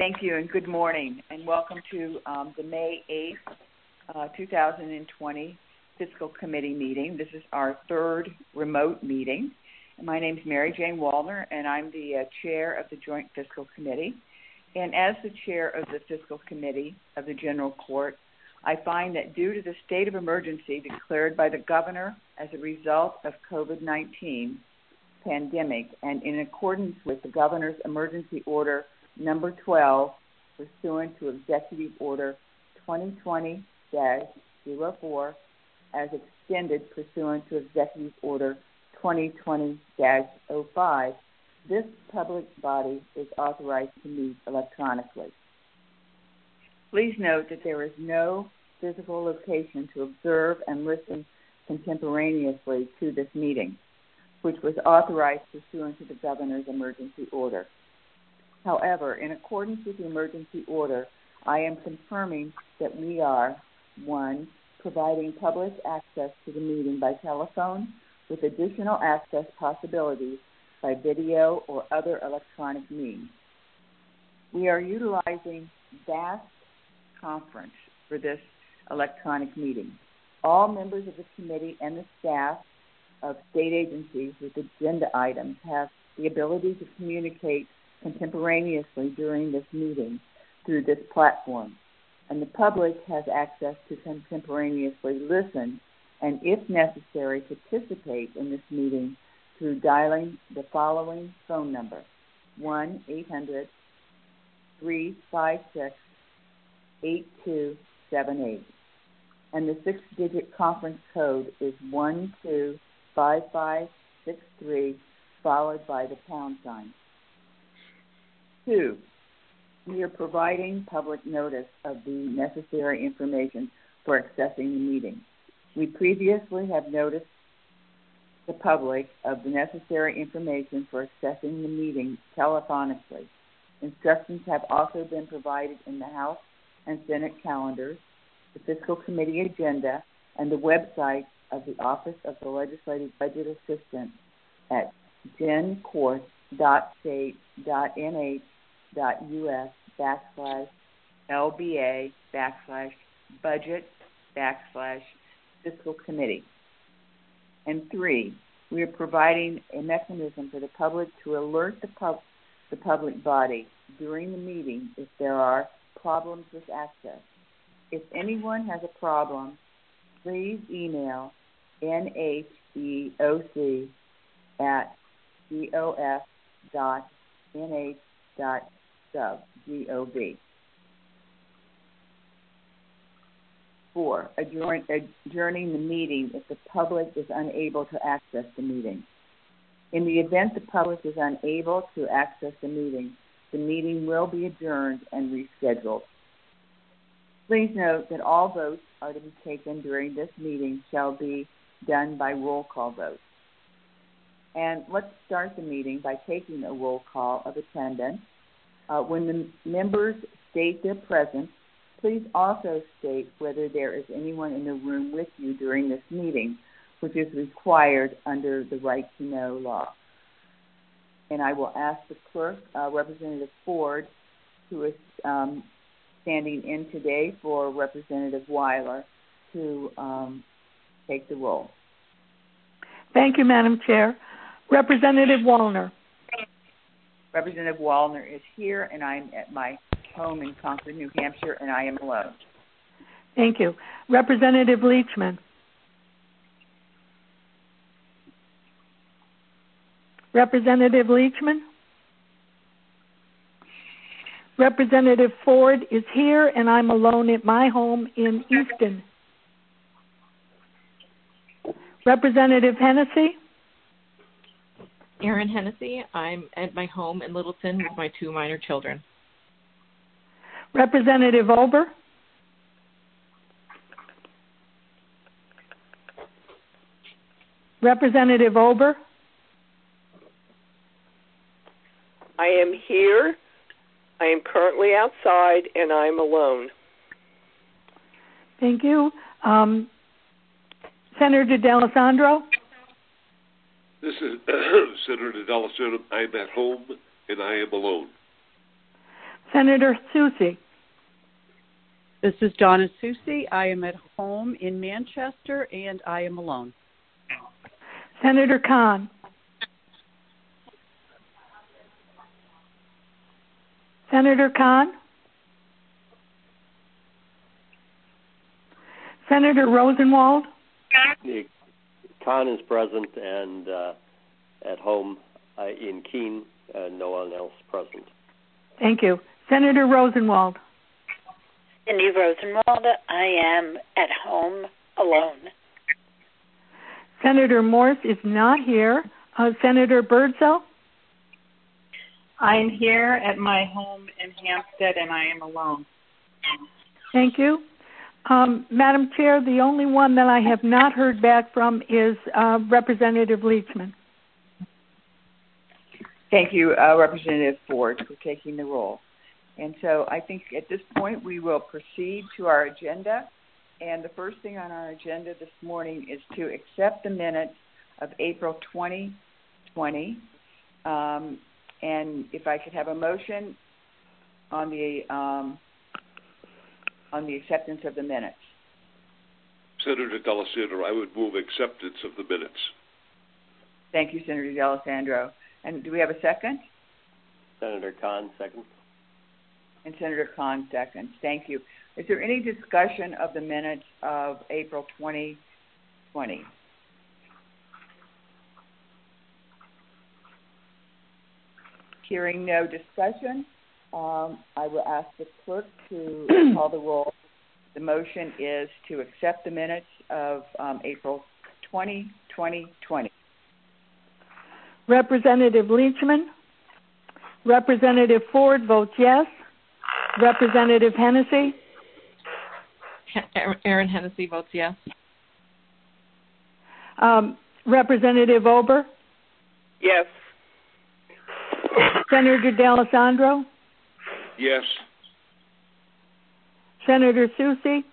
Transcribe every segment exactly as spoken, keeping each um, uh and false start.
Thank you, and good morning, and welcome to um, the May eighth, uh, two thousand twenty Fiscal Committee meeting. This is our third remote meeting. And my name is Mary Jane Wallner, and I'm the uh, chair of the Joint Fiscal Committee. And as the chair of the Fiscal Committee of the General Court, I find that due to the state of emergency declared by the governor as a result of COVID nineteen pandemic, and in accordance with the governor's emergency order number twelve, pursuant to Executive Order twenty twenty dash zero four, as extended pursuant to Executive Order twenty twenty dash zero five, this public body is authorized to meet electronically. Please note that there is no physical location to observe and listen contemporaneously to this meeting, which was authorized pursuant to the governor's emergency order. However, in accordance with the emergency order, I am confirming that we are, one, providing public access to the meeting by telephone with additional access possibilities by video or other electronic means. We are utilizing Vast Conference for this electronic meeting. All members of the committee and the staff of state agencies with agenda items have the ability to communicate contemporaneously during this meeting through this platform, and the public has access to contemporaneously listen and, if necessary, participate in this meeting through dialing the following phone number: one eight hundred, three five six, eight two seven eight, and the six-digit conference code is one two five five six three, followed by the pound sign. Two, we are providing public notice of the necessary information for accessing the meeting. We previously have noticed the public of the necessary information for accessing the meeting telephonically. Instructions have also been provided in the House and Senate calendars, the Fiscal Committee agenda, and the website of the Office of the Legislative Budget Assistant at gencourt dot state dot n h dot u s backslash lba backslash budget backslash fiscal committee. And three, we are providing a mechanism for the public to alert the, pub- the public body during the meeting if there are problems with access. If anyone has a problem, please email N H E O C at gof dot n h dot gov. Four, adjourn, adjourning the meeting if the public is unable to access the meeting. In the event the public is unable to access the meeting, the meeting will be adjourned and rescheduled. Please note that all votes are to be taken during this meeting shall be done by roll call vote. And let's start the meeting by taking a roll call of attendance. Uh, when the members state their presence, please also state whether there is anyone in the room with you during this meeting, which is required under the Right to Know law. And I will ask the clerk, uh, Representative Ford, who is um, standing in today for Representative Weiler, to um, take the roll. Thank you, Madam Chair. Representative Wallner. Representative Wallner is here, and I'm at my home in Concord, New Hampshire, and I am alone. Thank you. Representative Leachman. Representative Leachman. Representative Ford is here, and I'm alone at my home in Easton. Representative Hennessy. Erin Hennessy. I'm at my home in Littleton with my two minor children. Representative Ober. Representative Ober. I am here. I am currently outside, and I'm alone. Thank you. Um, Senator D'Alessandro. This is Senator D'Alessandro. I'm at home, and I am alone. Senator Susie. This is Donna Susie. I am at home in Manchester, and I am alone. Senator Khan. Senator Khan. Senator Rosenwald. Khan is present and uh, at home uh, in Keene. Uh, no one else present. Thank you. Senator Rosenwald. Cindy Rosenwald. I am at home alone. Senator Morse is not here. Uh, Senator Birdsell? I am here at my home in Hampstead, and I am alone. Thank you. Um, Madam Chair, the only one that I have not heard back from is uh, Representative Leachman. Thank you, uh, Representative Ford, for taking the roll. And so I think at this point we will proceed to our agenda. And the first thing on our agenda this morning is to accept the minutes of April twenty twenty. Um, and if I could have a motion on the um, on the acceptance of the minutes. Senator D'Alessandro, I would move acceptance of the minutes. Thank you, Senator D'Alessandro. And do we have a second? Senator Khan, second. And Senator Khan, second. Thank you. Is there any discussion of the minutes of April twenty twenty? Hearing no discussion, um, I will ask the clerk to call the roll. The motion is to accept the minutes of um, April twentieth, twenty twenty. Representative Leachman. Representative Ford votes yes. Representative Hennessy. Aaron Hennessy votes yes. Um, Representative Ober. Yes. Senator D'Alessandro. Yes. Senator Susie.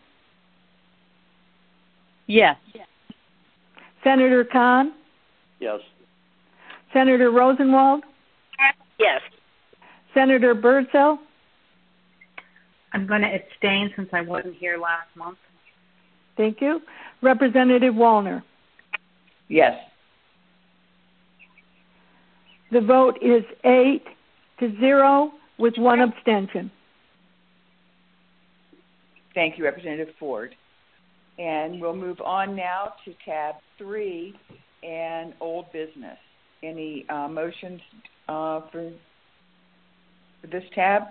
Yes. Senator Khan. Yes. Senator Rosenwald. Yes. Senator Birdsell. I'm going to abstain since I wasn't here last month. Thank you. Representative Wallner. Yes. The vote is eight to zero with one abstention. Thank you, Representative Ford. And we'll move on now to tab three and old business. Any uh, motions uh, for, for this tab?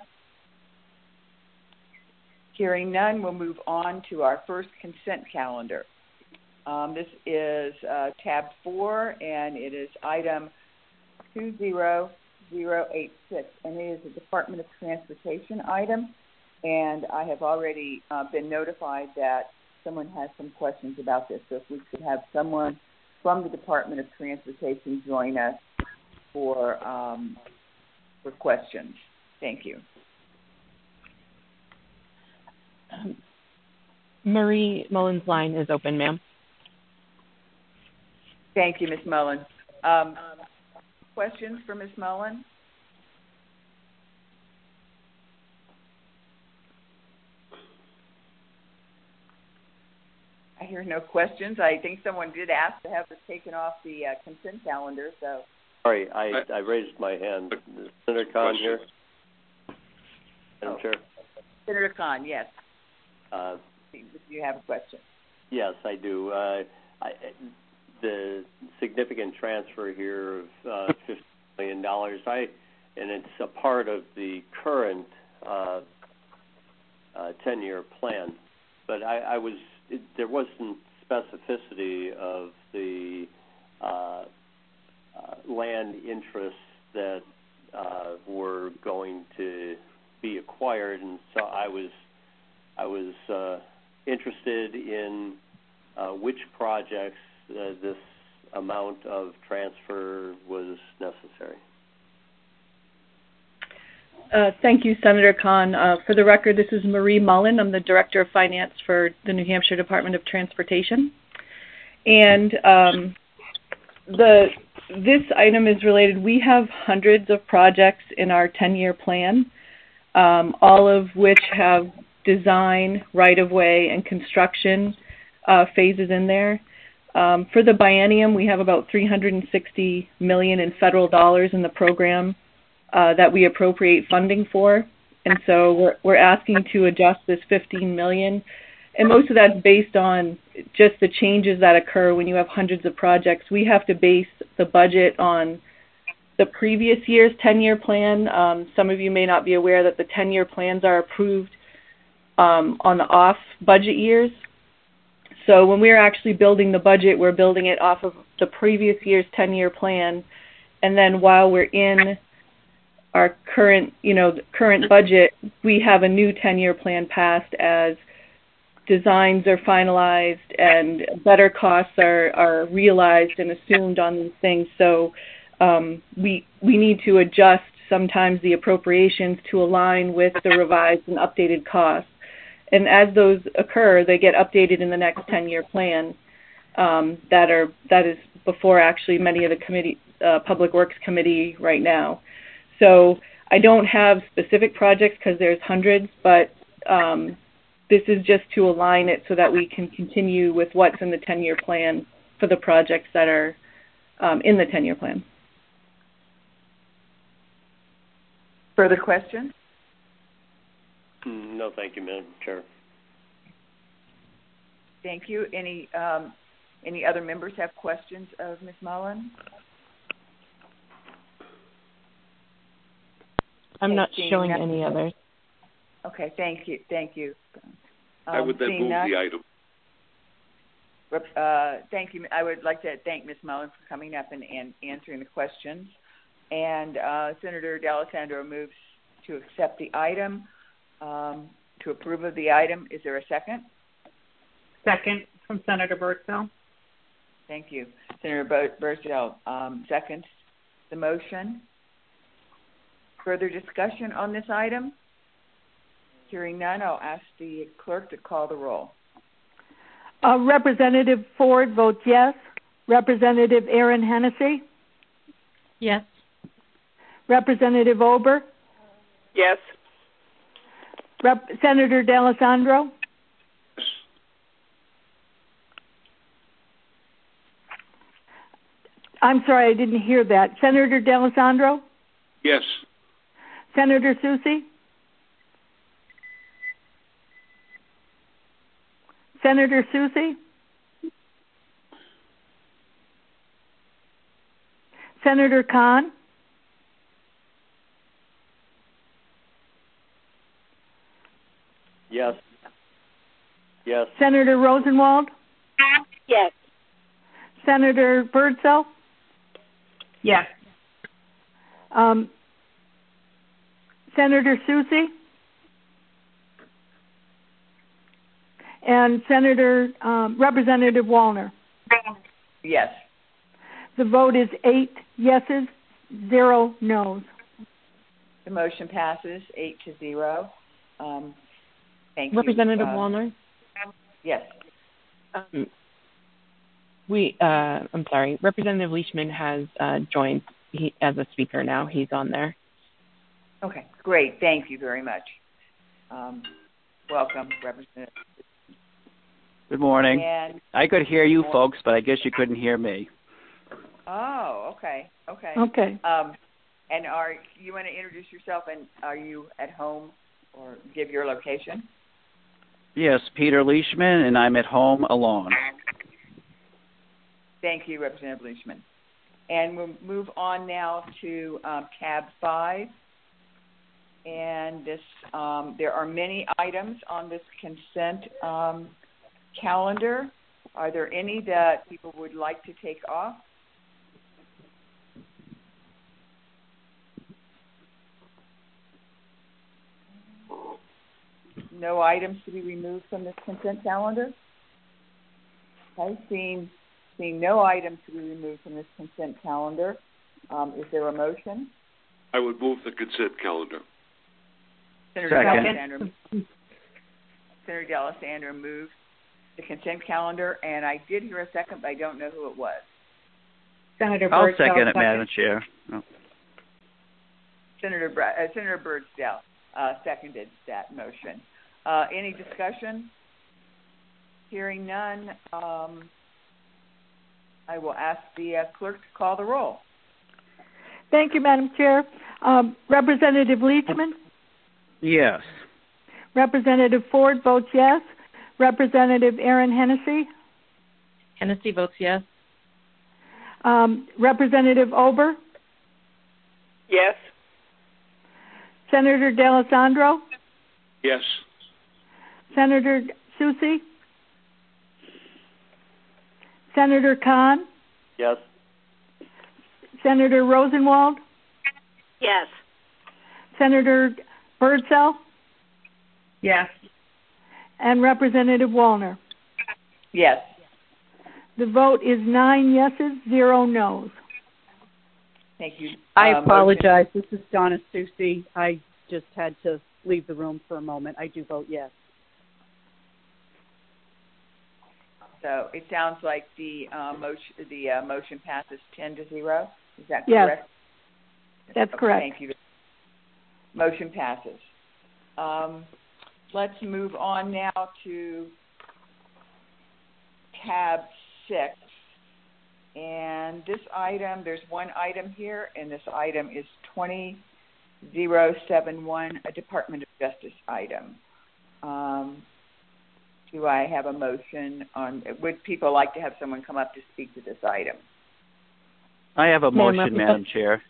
Hearing none, we'll move on to our first consent calendar. Um, this is uh, tab four, and it is item two zero zero eight six, and it is a Department of Transportation item. And I have already uh, been notified that someone has some questions about this. So if we could have someone from the Department of Transportation join us for um, for questions. Thank you. Um, Marie Mullen's line is open, ma'am. Thank you, Miz Mullen. Um, questions for Miz Mullen? I hear no questions. I think someone did ask to have this taken off the uh, consent calendar. So, sorry, I, I raised my hand. Is Senator Khan here? Madam oh. Chair. Senator Khan, yes. Uh, Do you have a question? Yes, I do. Uh, I, the significant transfer here of uh, fifty million dollars, I, and it's a part of the current uh, uh, ten-year plan. But I, I was, it, there wasn't specificity of the uh, uh, land interests that uh, were going to be acquired, and so I was, I was uh, interested in uh, which projects uh, this amount of transfer was necessary. Uh, thank you, Senator Khan. Uh, for the record, this is Marie Mullen. I'm the Director of Finance for the New Hampshire Department of Transportation. And um, the this item is related. We have hundreds of projects in our ten-year plan. um, all of which have design, right-of-way, and construction uh, phases in there. Um, for the biennium, we have about three hundred sixty million dollars in federal dollars in the program uh, that we appropriate funding for. And so we're, we're asking to adjust this fifteen million dollars. And most of that's based on just the changes that occur when you have hundreds of projects. We have to base the budget on the previous year's ten-year plan. Um, some of you may not be aware that the ten-year plans are approved um, on the off budget years. So when we're actually building the budget, we're building it off of the previous year's ten-year plan. And then while we're in our current, you know, current budget, we have a new ten-year plan passed as designs are finalized and better costs are, are realized and assumed on these things. So um, we we need to adjust sometimes the appropriations to align with the revised and updated costs. And as those occur, they get updated in the next ten-year plan um, that are that is before actually many of the committee, uh, Public Works Committee right now. So I don't have specific projects because there's hundreds, but um, this is just to align it so that we can continue with what's in the ten-year plan for the projects that are um, in the ten-year plan. Further questions? No, thank you, Madam Chair. Thank you. Any um, any other members have questions of Miz Mullen? I'm Okay, not showing none. any others. Okay, thank you. Thank you. Um, I would then move none, the item. Uh, thank you. I would like to thank Miz Mullen for coming up and, and answering the questions. And uh, Senator D'Alessandro moves to accept the item, um, to approve of the item. Is there a second? Second from Senator Birdsell. Thank you. Senator Birdsell um, seconds the motion. Further discussion on this item? Hearing none, I'll ask the clerk to call the roll. Uh, Representative Ford votes yes. Representative Aaron Hennessy? Yes. Representative Ober? Yes. Rep- Senator D'Alessandro? Yes. I'm sorry, I didn't hear that. Senator D'Alessandro? Yes. Senator Soucy? Senator Soucy? Senator Khan? Yes. Yes. Senator Rosenwald? Yes. Senator Birdsell? Yes. Um, Senator Soucy? And Senator um, Representative Wallner? Yes. The vote is eight yeses, zero noes. The motion passes eight to zero. Um, thank Representative you. Uh, Wallner? Yes. Um, we, uh, I'm sorry, Representative Leishman has uh, joined he, as a speaker now. He's on there. Okay, great. Thank you very much. Um, welcome, Representative. Good morning. And, I could hear you folks, but I guess you couldn't hear me. oh, okay, okay. Okay. Um, and are you want to introduce yourself, and are you at home or give your location? Yes, Peter Leishman, and I'm at home alone. Thank you, Representative Leishman. And we'll move on now to um, tab five. And this, um, there are many items on this consent um, calendar. Are there any that people would like to take off? No items to be removed from this consent calendar? Okay, seeing, seeing no items to be removed from this consent calendar, um, is there a motion? I would move the consent calendar. Senator Second. D'Alessandro, Senator D'Alessandro moves the consent calendar, and I did hear a second, but I don't know who it was. Senator I'll Birdsell. second it, Madam Chair. Oh. Senator Bra- uh, Senator Birdsell. uh, seconded that motion. Uh, any discussion? Hearing none, um, I will ask the uh, clerk to call the roll. Thank you, Madam Chair. Um, Representative Leachman? Yes. Representative Ford votes yes. Representative Aaron Hennessy? Hennessy votes yes. Um, Representative Ober? Yes. Senator D'Alessandro? Yes. Senator Susi? Senator Khan? Yes. Senator Rosenwald? Yes. Senator Birdsell? Yes. And Representative Wallner? Yes. The vote is nine yeses, zero noes. Thank you. I Uh, apologize. This is Donna Susi. I just had to leave the room for a moment. I do vote yes. So it sounds like the uh, motion the uh, motion passes ten to zero. Is that Yes. correct? That's Okay, correct. Thank you. Motion passes. Um, let's move on now to tab six. And this item, there's one item here, and this item is twenty thousand seventy-one, a Department of Justice item. Um, do I have a motion on, would people like to have someone come up to speak to this item? I have a Ma'am, motion, Madam Chair.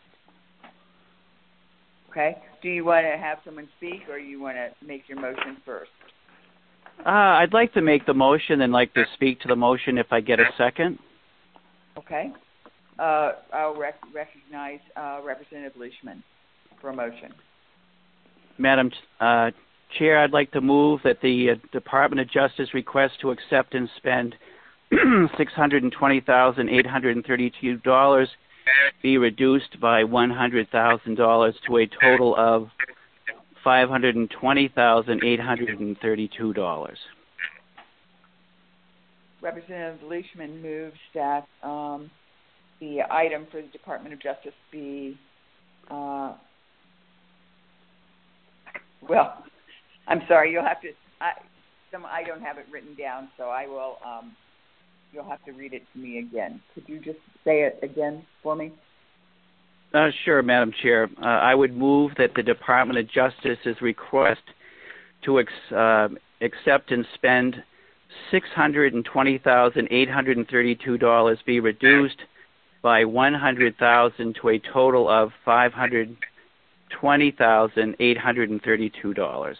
Okay. Do you want to have someone speak, or you want to make your motion first? Uh, I'd like to make the motion and like to speak to the motion if I get a second. Okay. Uh, I'll rec- recognize uh, Representative Leishman for a motion. Madam uh, Chair, I'd like to move that the uh, Department of Justice request to accept and spend six hundred twenty thousand eight hundred thirty-two dollars be reduced by one hundred thousand dollars to a total of five hundred twenty thousand eight hundred thirty-two dollars. Representative Leishman moves that um, the item for the Department of Justice be, uh, well, I'm sorry, you'll have to, I, some, I don't have it written down, so I will, um, you'll have to read it to me again. Could you just say it again for me? Uh, sure, Madam Chair. Uh, I would move that the Department of Justice's request to ex, uh, accept and spend six hundred twenty thousand eight hundred thirty-two dollars be reduced by one hundred thousand dollars to a total of five hundred twenty thousand eight hundred thirty-two dollars.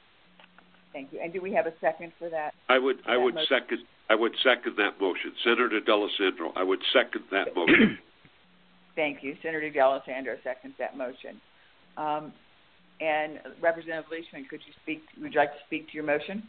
Thank you. And do we have a second for that? I would I would motion? second I would second that motion. Senator D'Alessandro, I would second that motion. Thank you. Senator D'Alessandro seconds that motion. Um, and Representative Leishman, could you speak? Would you like to speak to your motion?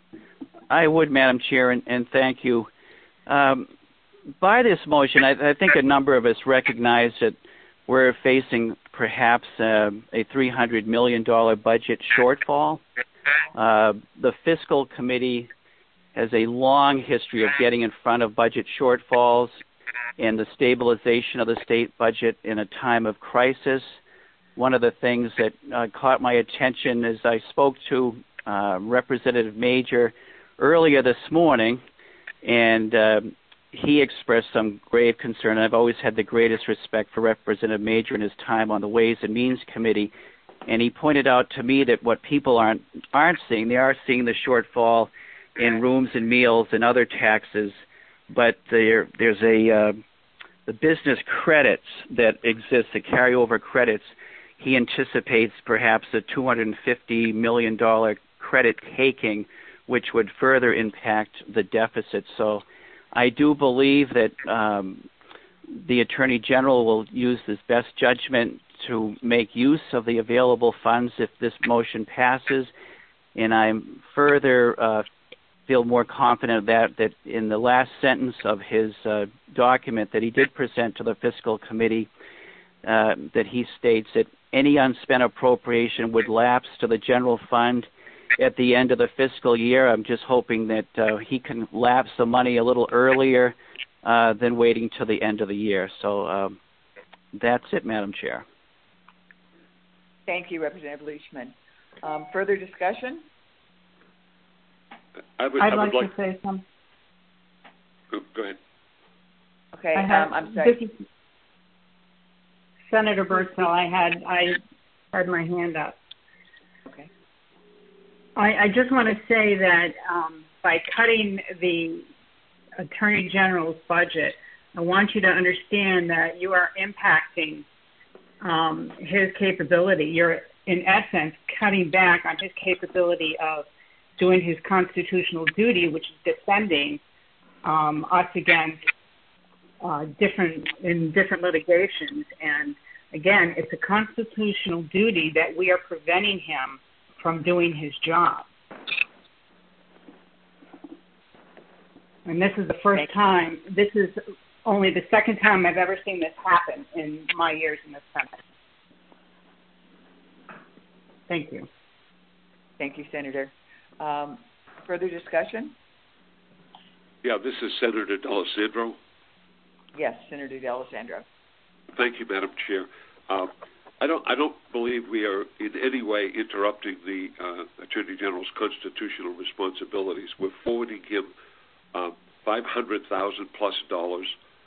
I would, Madam Chair, and, and thank you. Um, by this motion, I, I think a number of us recognize that we're facing perhaps uh, a three hundred million dollars budget shortfall. Uh, the Fiscal Committee has a long history of getting in front of budget shortfalls and the stabilization of the state budget in a time of crisis. One of the things that uh, caught my attention as I spoke to uh, Representative Major earlier this morning, and uh, he expressed some grave concern. I've always had the greatest respect for Representative Major and his time on the Ways and Means Committee, and he pointed out to me that what people aren't aren't seeing, they are seeing the shortfall in rooms and meals and other taxes, but there there's a uh, the business credits that exist, the carryover credits. He anticipates perhaps a two hundred fifty million dollars credit taking, which would further impact the deficit. So I do believe that um, the Attorney General will use his best judgment to make use of the available funds if this motion passes. And I'm further uh, feel more confident that, that in the last sentence of his uh, document that he did present to the Fiscal Committee, uh, that he states that any unspent appropriation would lapse to the general fund at the end of the fiscal year. I'm just hoping that uh, he can lapse the money a little earlier uh, than waiting till the end of the year. So um, that's it, Madam Chair. Thank you, Representative Leishman. Um, further discussion? I would, I'd I would like, like to say something. Go, go ahead. Okay, I have, um, I'm sorry. This is Senator Birdsell, I had I had my hand up. Okay. I, I just want to say that um, by cutting the Attorney General's budget, I want you to understand that you are impacting um, his capability. You're, in essence, cutting back on his capability of doing his constitutional duty, which is defending um, us against uh, different in different litigations. And again, it's a constitutional duty that we are preventing him from doing his job. And this is the first time, this is only the second time I've ever seen this happen in my years in the Senate. Thank you. Thank you, Senator. Um, further discussion? Yeah, this is Senator D'Alessandro. Yes, Senator D'Alessandro. Thank you, Madam Chair. Uh, I don't. I don't believe we are in any way interrupting the uh, Attorney General's constitutional responsibilities. We're forwarding him uh, five hundred thousand plus dollars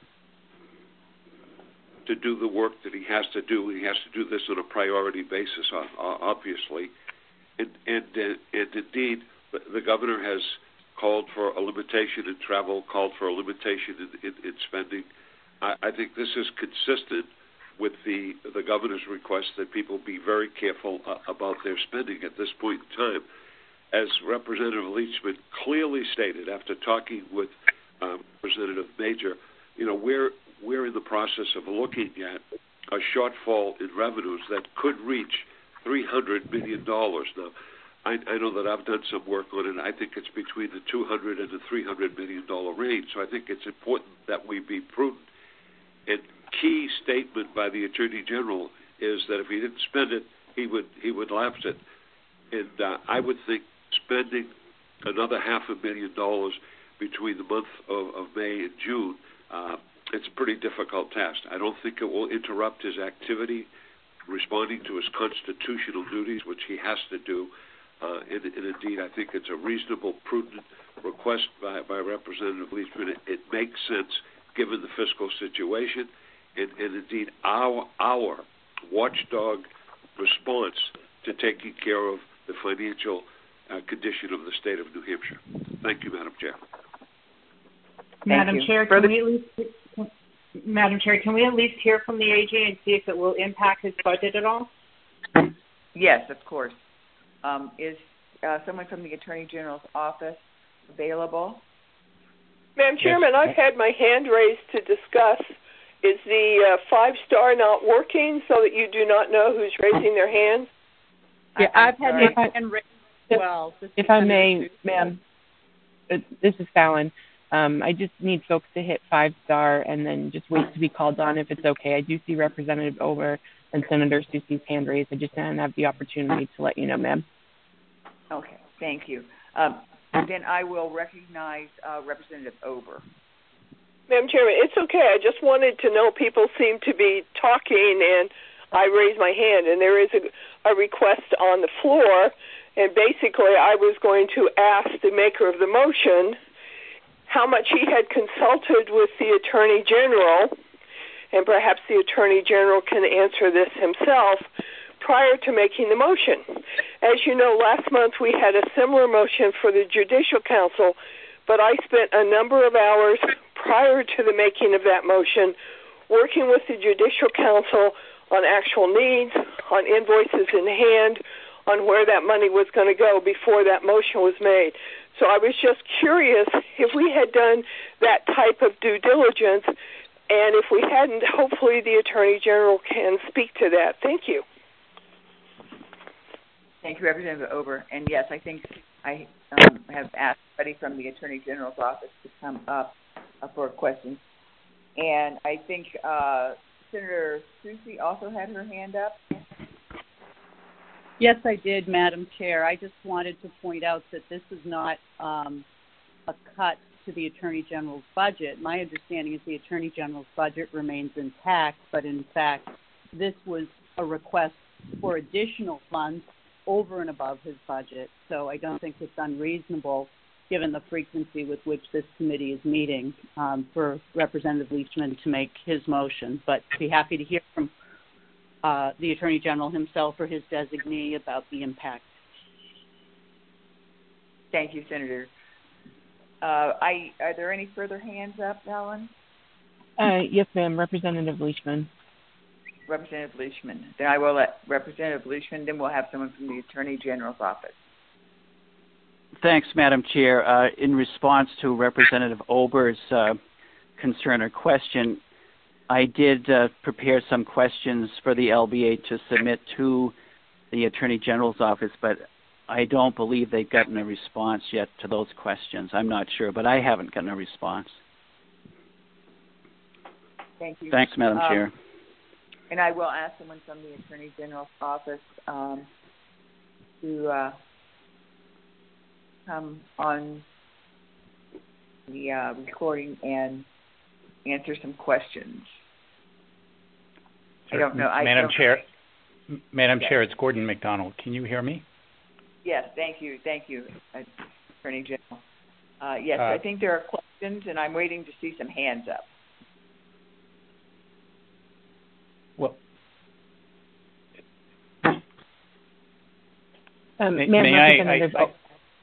to do the work that he has to do. He has to do this on a priority basis, obviously, and and, uh, and indeed, the governor has called for a limitation in travel, called for a limitation in, in, in spending. I, I think this is consistent with the the governor's request that people be very careful uh, about their spending at this point in time. As Representative Leachman clearly stated after talking with um, Representative Major, you know, we're we're in the process of looking at a shortfall in revenues that could reach three hundred million dollars. Now, I, I know that I've done some work on it. I think it's between the two hundred and the three hundred million dollar range. So I think it's important that we be prudent. And key statement by the Attorney General is that if he didn't spend it, he would he would lapse it. And uh, I would think spending another half a million dollars between the month of, of May and June, uh, it's a pretty difficult task. I don't think it will interrupt his activity responding to his constitutional duties, which he has to do. Uh, and, and indeed, I think it's a reasonable, prudent request by, by Representative Leachman. It, it makes sense given the fiscal situation, and, and indeed our our watchdog response to taking care of the financial uh, condition of the state of New Hampshire. Thank you, Madam Chair. Madam you. Chair, can we at least, Madam Chair, can we at least hear from the A G and see if it will impact his budget at all? Yes, of course. Um, is uh, someone from the Attorney General's office available? Madam Chairman, I've had my hand raised to discuss. Is the uh, five-star not working so that you do not know who's raising their hand? Yeah, I've had sorry. my hand raised as well. If I may, ma'am, uh, this is Fallon. Um, I just need folks to hit five-star and then just wait to be called on if it's okay. I do see Representative Ober and Senator Soucy's hand raised. I just didn't have the opportunity to let you know, ma'am. Okay, thank you. Um, then I will recognize uh, Representative Ober. Madam Chairman, it's okay. I just wanted to know, people seem to be talking, and I raised my hand, and there is a, a request on the floor, and basically I was going to ask the maker of the motion how much he had consulted with the Attorney General, and perhaps the Attorney General can answer this himself, prior to making the motion. As you know, last month we had a similar motion for the Judicial Council, but I spent a number of hours prior to the making of that motion working with the Judicial Council on actual needs, on invoices in hand, on where that money was going to go before that motion was made. So I was just curious if we had done that type of due diligence, and if we hadn't, hopefully the Attorney General can speak to that. Thank you. Thank you, Representative Ober. And yes, I think I um, have asked somebody from the Attorney General's office to come up uh, for questions. And I think uh, Senator Soucy also had her hand up. Yes, I did, Madam Chair. I just wanted to point out that this is not um, a cut to the Attorney General's budget. My understanding is the Attorney General's budget remains intact, but in fact, this was a request for additional funds over and above his budget. So I don't think it's unreasonable, given the frequency with which this committee is meeting, um, for Representative Leachman to make his motion. But be happy to hear from uh, the Attorney General himself or his designee about the impact. Thank you, Senator. Uh, I, are there any further hands up, Ellen? Uh, yes, ma'am. Representative Leachman. Representative Leachman. Then I will let Representative Leachman, then we'll have someone from the Attorney General's office. Thanks, Madam Chair. Uh, in response to Representative Ober's uh, concern or question, I did uh, prepare some questions for the L B A to submit to the Attorney General's office, but I don't believe they've gotten a response yet to those questions. I'm not sure, but I haven't gotten a response. Thank you. Thanks, Madam um, Chair. And I will ask someone from the Attorney General's office um, to uh, come on the uh, recording and answer some questions. Sure. I don't know. I Madam don't Chair, know. Madam Yes. Chair, it's Gordon McDonald. Can you hear me? Yes, thank you. Thank you, Attorney General. Uh, yes, Uh, I think there are questions, and I'm waiting to see some hands up. Well, Um, may, ma'am, may I, Representative. I,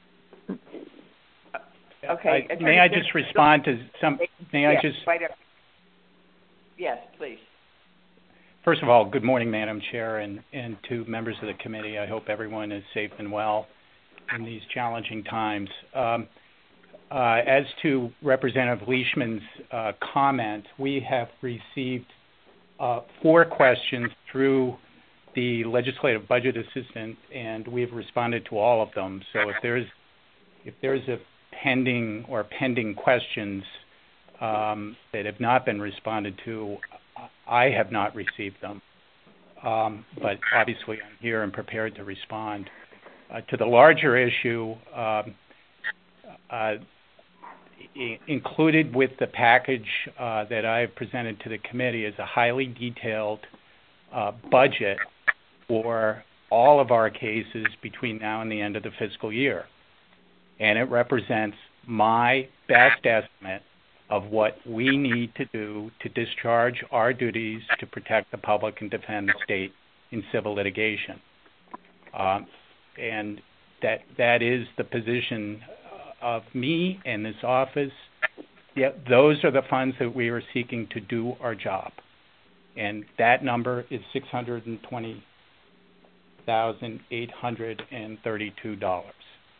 I, Okay. I, Attorney may I General, just respond to some? May I yes, just? right up. Yes, please. First of all, good morning, Madam Chair, and, and to members of the committee. I hope everyone is safe and well in these challenging times. Um, uh, as to Representative Leachman's uh, comment, we have received uh, four questions through the legislative budget assistant, and we've responded to all of them. So if there's if there's a pending or pending questions um, that have not been responded to, I have not received them. Um, but obviously, I'm here and prepared to respond. Uh, to the larger issue, um, uh, I- included with the package uh, that I have presented to the committee is a highly detailed uh, budget for all of our cases between now and the end of the fiscal year. And it represents my best estimate of what we need to do to discharge our duties to protect the public and defend the state in civil litigation. Um, and that that is the position of me and this office. Yeah, those are the funds that we are seeking to do our job. And that number is six hundred twenty thousand eight hundred thirty-two dollars.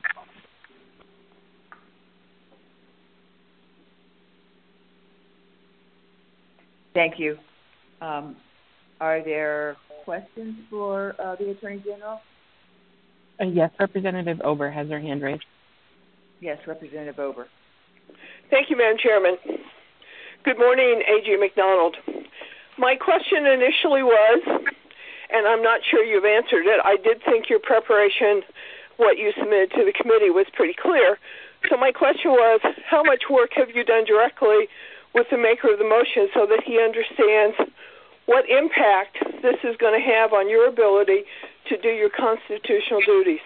Thank you. Um, are there questions for uh, the Attorney General? Uh, yes, Representative Ober has her hand raised. Yes, Representative Ober. Thank you, Madam Chairman. Good morning, A G McDonald. My question initially was, and I'm not sure you've answered it, I did think your preparation, what you submitted to the committee, was pretty clear. So my question was, how much work have you done directly with the maker of the motion so that he understands what impact this is going to have on your ability to do your constitutional duties?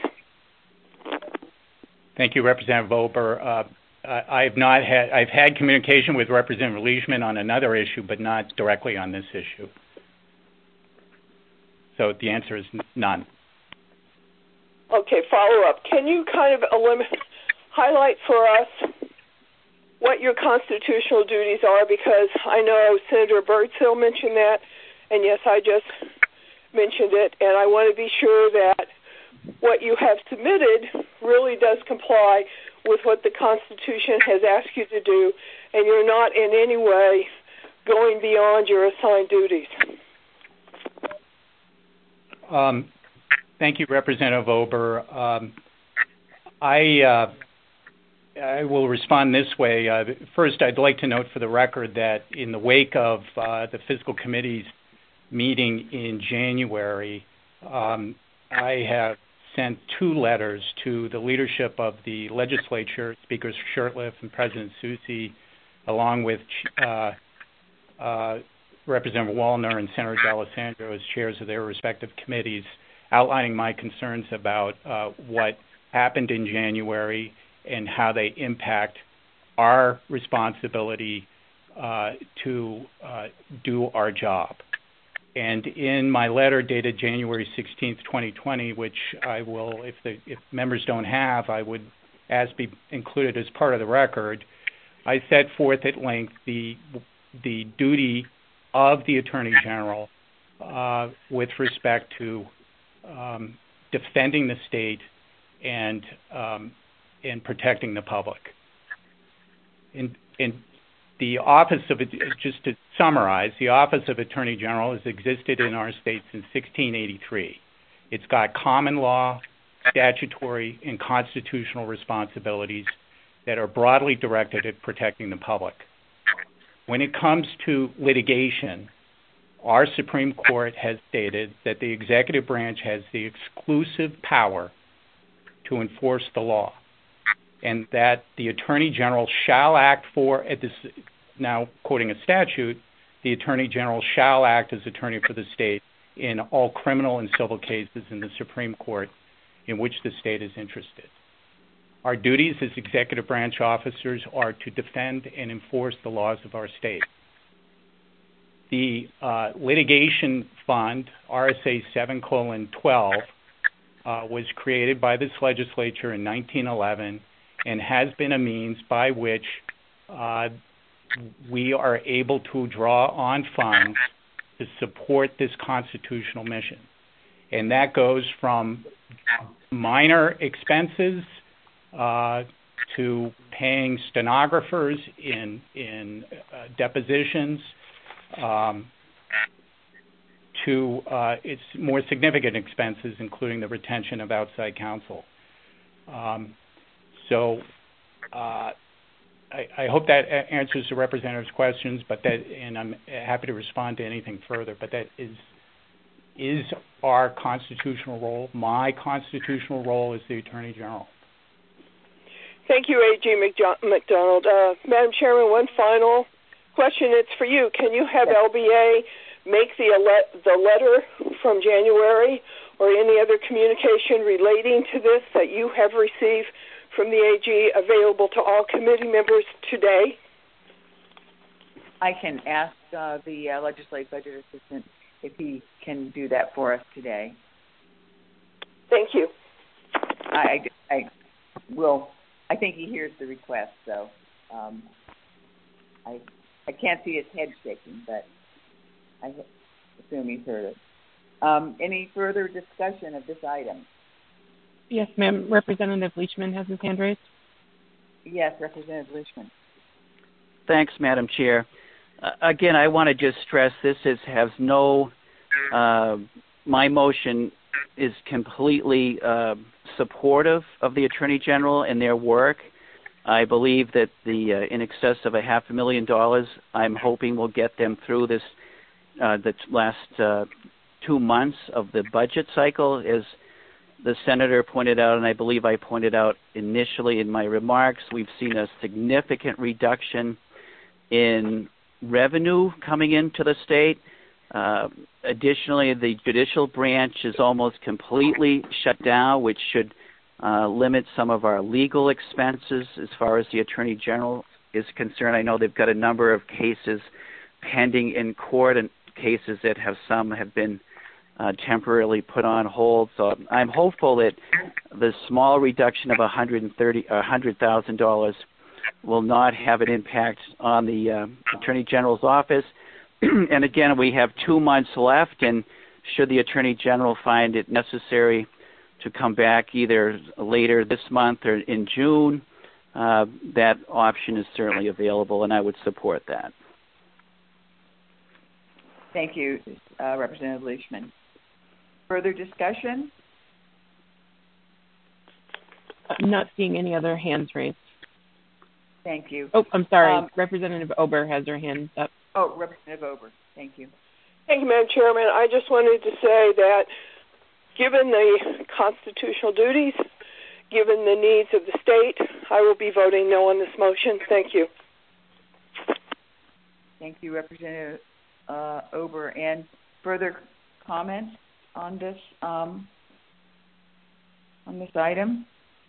Thank you, Representative Ober. Uh, I've not had I've had communication with Representative Leachman on another issue, but not directly on this issue. So the answer is none. Okay, follow up. Can you kind of elim- highlight for us what your constitutional duties are? Because I know Senator Birdsell mentioned that, and yes, I just mentioned it, and I want to be sure that what you have submitted really does comply with what the Constitution has asked you to do, and you're not in any way going beyond your assigned duties. Um, thank you, Representative Ober. Um, I uh, I will respond this way. Uh, first, I'd like to note for the record that in the wake of uh, the Fiscal Committee's meeting in January, um, I have sent two letters to the leadership of the legislature, Speakers Shurtleff and President Soucy, along with uh, uh, Representative Wallner and Senator D'Alessandro as chairs of their respective committees, outlining my concerns about uh, what happened in January and how they impact our responsibility uh, to uh, do our job. And in my letter dated January sixteenth, twenty twenty, which I will, if the if members don't have, I would ask be included as part of the record, I set forth at length the the duty of the Attorney General uh, with respect to um, defending the state and um, and protecting the public. In in the Office of, just to summarize, the Office of Attorney General has existed in our state since sixteen eighty-three. It's got common law, statutory, and constitutional responsibilities that are broadly directed at protecting the public. When it comes to litigation, our Supreme Court has stated that the executive branch has the exclusive power to enforce the law, and that the Attorney General shall act for, at this, now quoting a statute, the Attorney General shall act as attorney for the state in all criminal and civil cases in the Supreme Court in which the state is interested. Our duties as executive branch officers are to defend and enforce the laws of our state. The uh, litigation fund, R S A seven colon twelve, uh, was created by this legislature in nineteen eleven and has been a means by which uh, we are able to draw on funds to support this constitutional mission. And that goes from minor expenses uh, to paying stenographers in, in uh, depositions, um, to uh, its more significant expenses, including the retention of outside counsel. Um, so uh, I, I hope that answers the representative's questions, but that, and I'm happy to respond to anything further, but that is is our constitutional role. My constitutional role is the Attorney General. Thank you, A G McDonald. Uh, Madam Chairman, one final question. It's for you. Can you have L B A make the, ele- the letter from January or any other communication relating to this that you have received from the A G available to all committee members today? I can ask uh, the uh, legislative budget assistant if he can do that for us today. Thank you. I, I, I will. I think he hears the request, so um, I I can't see his head shaking, but I assume he's heard it. Um, any further discussion of this item? Yes, ma'am. Representative Leachman has his hand raised. Yes, Representative Leachman. Thanks, Madam Chair. Uh, again, I want to just stress this is, has no, uh, my motion is completely uh, supportive of the Attorney General and their work. I believe that the uh, in excess of a half a million dollars, I'm hoping will get them through this, uh, the last uh, two months of the budget cycle, as the Senator pointed out, and I believe I pointed out initially in my remarks. We've seen a significant reduction in revenue coming into the state. Uh, additionally, the judicial branch is almost completely shut down, which should uh, limit some of our legal expenses as far as the Attorney General is concerned. I know they've got a number of cases pending in court, and cases that have some have been uh, temporarily put on hold. So I'm hopeful that the small reduction of one hundred thirty, one hundred thousand dollars will not have an impact on the uh, Attorney General's office. And again, we have two months left, and should the Attorney General find it necessary to come back either later this month or in June, uh, that option is certainly available, and I would support that. Thank you, uh, Representative Leachman. Further discussion? I'm not seeing any other hands raised. Thank you. Oh, I'm sorry. Um, Representative Ober has her hand up. Oh, Representative Ober. Thank you. Thank you, Madam Chairman. I just wanted to say that given the constitutional duties, given the needs of the state, I will be voting no on this motion. Thank you. Thank you, Representative uh, Ober. And further comments on this um, on this item?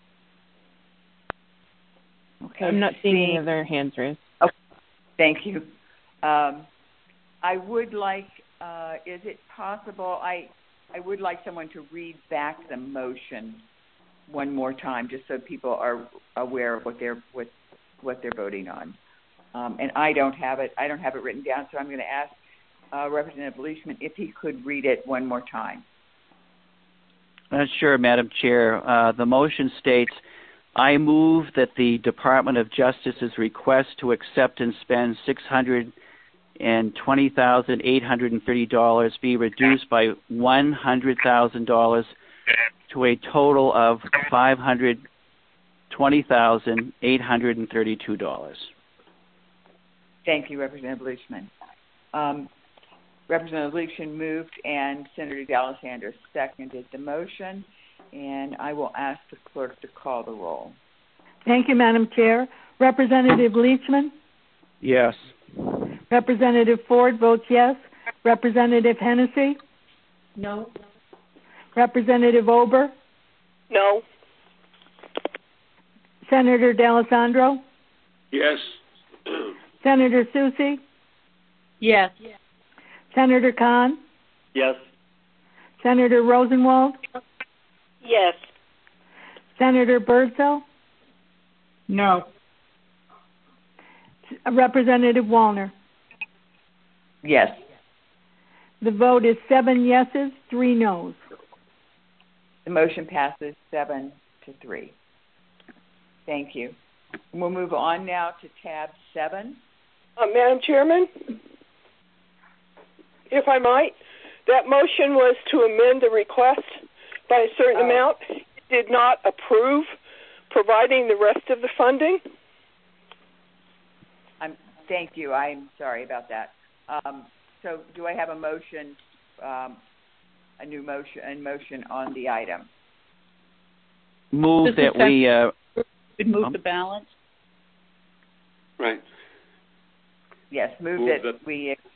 Okay. I'm not seeing any other hands raised. Okay. Thank you. Um, I would like, uh, is it possible, I, I would like someone to read back the motion one more time, just so people are aware of what they're, what, what they're voting on. Um, and I don't have it, I don't have it written down, so I'm going to ask uh, Representative Leishman if he could read it one more time. Uh, sure, Madam Chair. Uh, the motion states, I move that the Department of Justice's request to accept and spend six hundred twenty thousand eight hundred thirty dollars be reduced by one hundred thousand dollars to a total of five hundred twenty thousand eight hundred thirty-two dollars. Thank you, Representative Leishman. Um, Representative Leishman moved and Senator D'Alessandro seconded the motion, and I will ask the clerk to call the roll. Thank you, Madam Chair. Representative Leishman? Yes. Representative Ford votes yes. Representative Hennessy? No. Representative Ober? No. Senator D'Alessandro? Yes. Senator Soucy? Yes. Senator Khan? Yes. Senator Rosenwald? Yes. Senator Birdsell? No. Representative Wallner? Yes. The vote is seven yeses, three noes. The motion passes seven to three. Thank you. And we'll move on now to tab seven. Uh, Madam Chairman, if I might, that motion was to amend the request by a certain Oh. amount. It did not approve providing the rest of the funding. I'm, thank you. I'm sorry about that. Um, so do I have a motion, um, a new motion, a motion on the item? Move This is that we... Uh, We'd move um, the balance. Right. Yes, move, Move that, that we ex-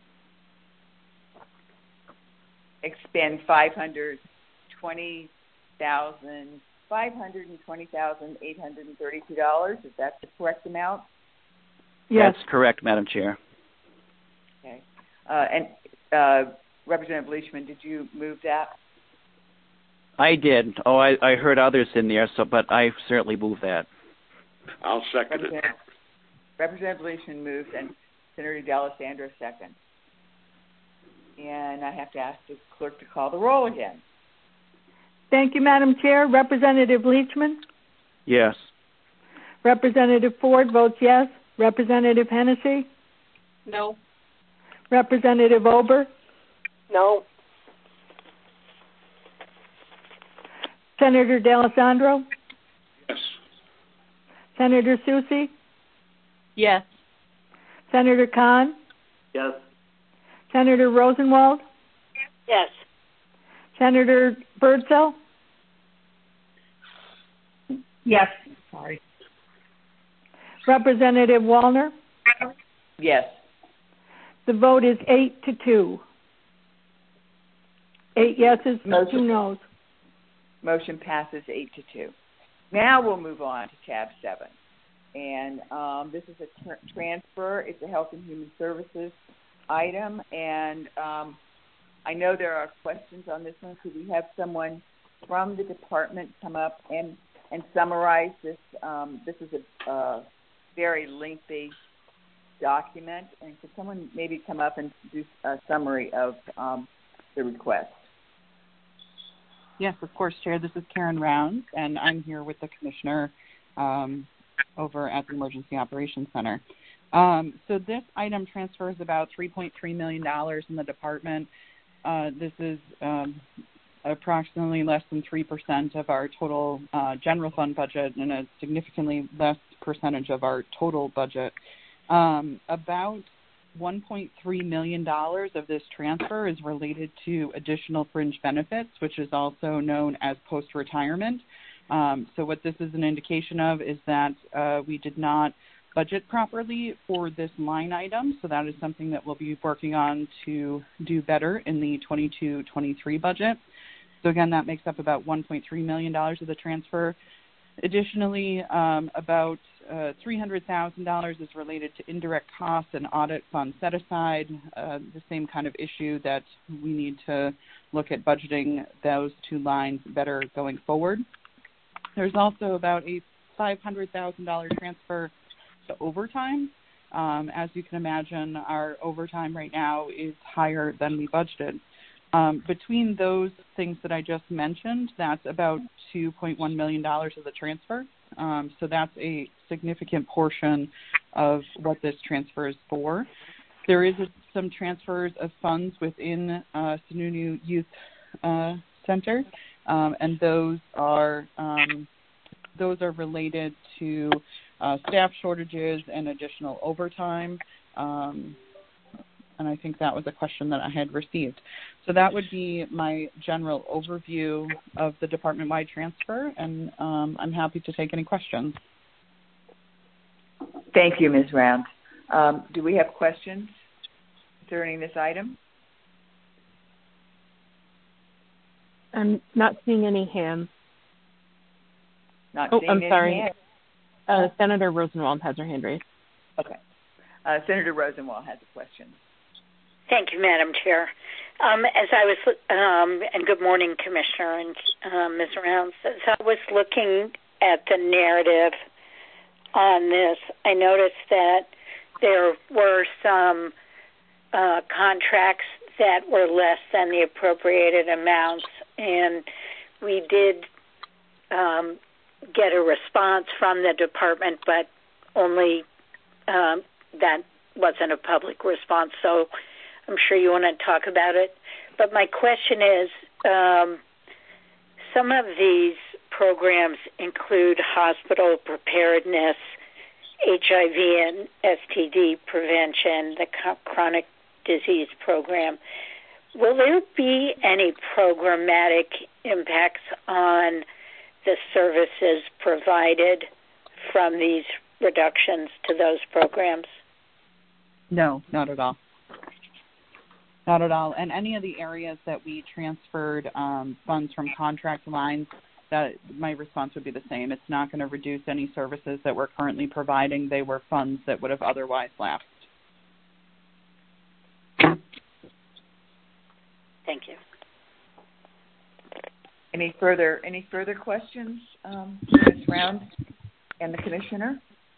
expend five hundred twenty thousand five hundred twenty thousand eight hundred thirty-two dollars. Is that the correct amount? Yes. That's correct, Madam Chair. Okay. Uh, and uh, Representative Leishman, did you move that? I did. Oh, I, I heard others in there, so but I certainly moved that. I'll second it. Representative, Representative Leishman moves and Senator D'Alessandro seconds. And I have to ask the clerk to call the roll again. Thank you, Madam Chair. Representative Leishman? Yes. Representative Ford votes yes. Representative Hennessy? No. Representative Ober? No. Senator D'Alessandro? Yes. Senator Soucy? Yes. Senator Khan? Yes. Senator Rosenwald? Yes. Senator Birdsell? Yes. Sorry. Representative Wallner? Yes. The vote is eight to two. Eight yeses, Motion. two noes. Motion passes eight to two. Now we'll move on to tab seven. And um, this is a tr- transfer. It's a Health and Human Services item. And um, I know there are questions on this one. Could we have someone from the department come up and, and summarize this? Um, this is a uh, very lengthy document. And could someone maybe come up and do a summary of um, the request? Yes, of course, Chair. This is Karen Rounds, and I'm here with the Commissioner um, over at the Emergency Operations Center. Um, so this item transfers about three point three million dollars in the department. Uh, this is um, approximately less than three percent of our total uh, general fund budget and a significantly less percentage of our total budget. Um, about one point three million dollars of this transfer is related to additional fringe benefits, which is also known as post-retirement. Um, so what this is an indication of is that uh, we did not budget properly for this line item. So that is something that we'll be working on to do better in the twenty-two twenty-three budget. So again, that makes up about one point three million dollars of the transfer. Additionally, um, about uh, three hundred thousand dollars is related to indirect costs and audit fund set aside, uh, the same kind of issue that we need to look at budgeting those two lines better going forward. There's also about a five hundred thousand dollars transfer to overtime. Um, as you can imagine, our overtime right now is higher than we budgeted. Um, between those things that I just mentioned, that's about two point one million dollars of the transfer. Um, so that's a significant portion of what this transfer is for. There is a, some transfers of funds within uh, Sununu Youth uh, Center, um, and those are um, those are related to uh, staff shortages and additional overtime. Um, and I think that was a question that I had received. So that would be my general overview of the department-wide transfer, and um, I'm happy to take any questions. Thank you, Miz Round. Um, do we have questions concerning this item? I'm not seeing any hands. Not oh, seeing I'm any sorry. hands? Uh, Senator Rosenwald has her hand raised. Okay. Uh, Senator Rosenwald has a question. Thank you, Madam Chair. Um, as I was, um, and good morning, Commissioner and um, Miz Rounds. As I was looking at the narrative on this, I noticed that there were some uh, contracts that were less than the appropriated amounts, and we did um, get a response from the department, but only um, that wasn't a public response, so I'm sure you want to talk about it. But my question is, um, some of these programs include hospital preparedness, H I V and S T D prevention, the chronic disease program. Will there be any programmatic impacts on the services provided from these reductions to those programs? No, not at all. Not at all. And any of the areas that we transferred um, funds from contract lines, that my response would be the same. It's not going to reduce any services that we're currently providing. They were funds that would have otherwise lapsed. Thank you. Any further any further questions, um, Miz Round and the Commissioner?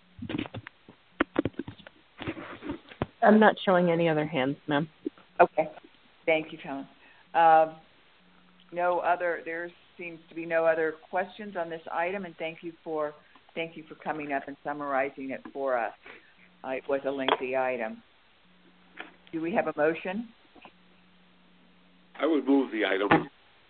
I'm not showing any other hands, ma'am. Okay. Thank you, Helen. Um, no other. There seems to be no other questions on this item, and thank you for thank you for coming up and summarizing it for us. Uh, it was a lengthy item. Do we have a motion? I would move the item.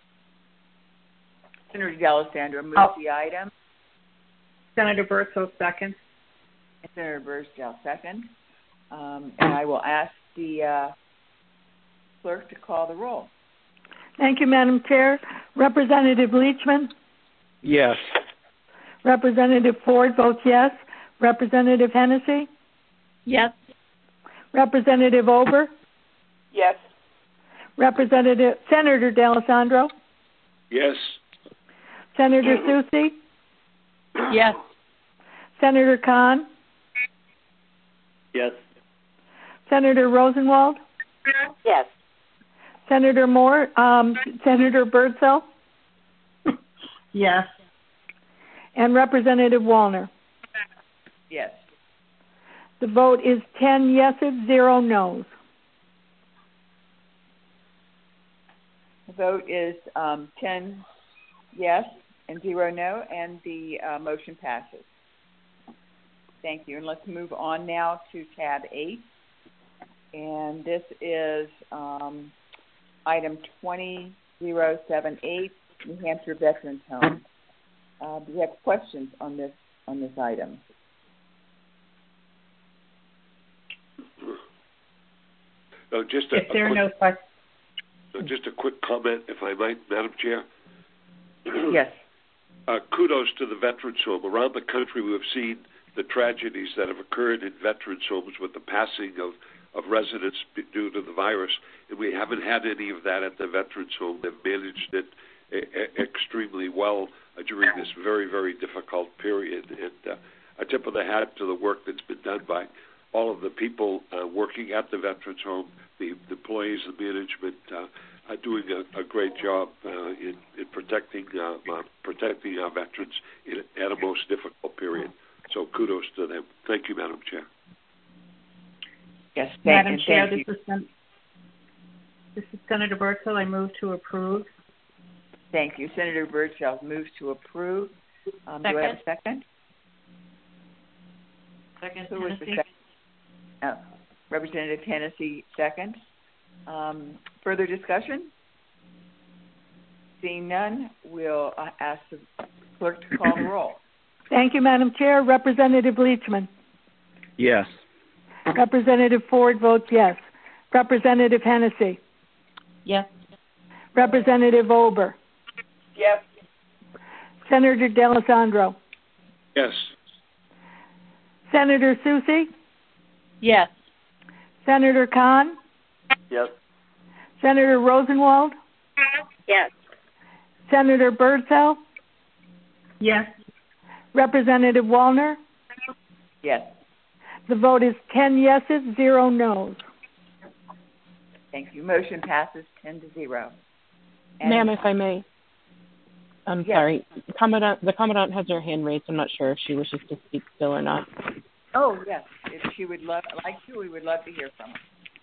Senator D'Alessandro moves oh. the item. Senator Bertzel, second. And Senator Bursdale, second. Um, and I will ask the uh, clerk to call the roll. Thank you, Madam Chair. Representative Leachman? Yes. Representative Ford votes yes. Representative Hennessy? Yes. Representative Ober? Yes. Representative Senator D'Alessandro? Yes. Senator Soucy? Yes. Senator Khan? Yes. Senator Rosenwald? Yes. Senator Moore? Um, Senator Birdsell? Yes. And Representative Wallner? Yes. The vote is ten yeses, zero noes. The vote is um, ten yes and zero no, and the uh, motion passes. Thank you. And let's move on now to tab eight. And this is um, item twenty thousand seventy-eight, New Hampshire Veterans Home. Uh, do you have questions on this on this item? So just a, If there a are quick, no questions. so just a quick comment, if I might, Madam Chair. Yes. Uh, kudos to the Veterans Home. Around the country, we have seen the tragedies that have occurred in veterans' homes with the passing of, of residents due to the virus. And we haven't had any of that at the veterans' home. They've managed it a- extremely well uh, during this very, very difficult period. And uh, a tip of the hat to the work that's been done by all of the people uh, working at the veterans' home, the, the employees, the management, uh, are doing a, a great job uh, in, in protecting uh, uh, protecting our veterans in, at a most difficult period. So kudos to them. Thank you, Madam Chair. Yes, thank Madam you. Chair, Thank this you. is, Sen- this is Senator Birdsell. I move to approve. Thank you. Senator Birdsell moves to approve. Um, do I have a second? Second, Who was the second? Uh, Representative Hennessy, second. Um, further discussion? Seeing none, we'll uh, ask the clerk to call the roll. Thank you, Madam Chair. Representative Leachman. Yes. Representative Ford votes yes. Representative Hennessy. Yes. Representative Ober. Yes. Senator D'Alessandro. Yes. Senator Susi. Yes. Senator Khan. Yes. Senator Rosenwald. Yes. Senator Birdsell. Yes. Representative Wallner. Yes. The vote is ten yeses, zero noes. Thank you. Motion passes ten to zero. And Ma'am, if I may. I'm yes. sorry. Commandant, the Commandant has her hand raised. I'm not sure if she wishes to speak still or not. Oh, yes. If she would love, like you, we would love to hear from her.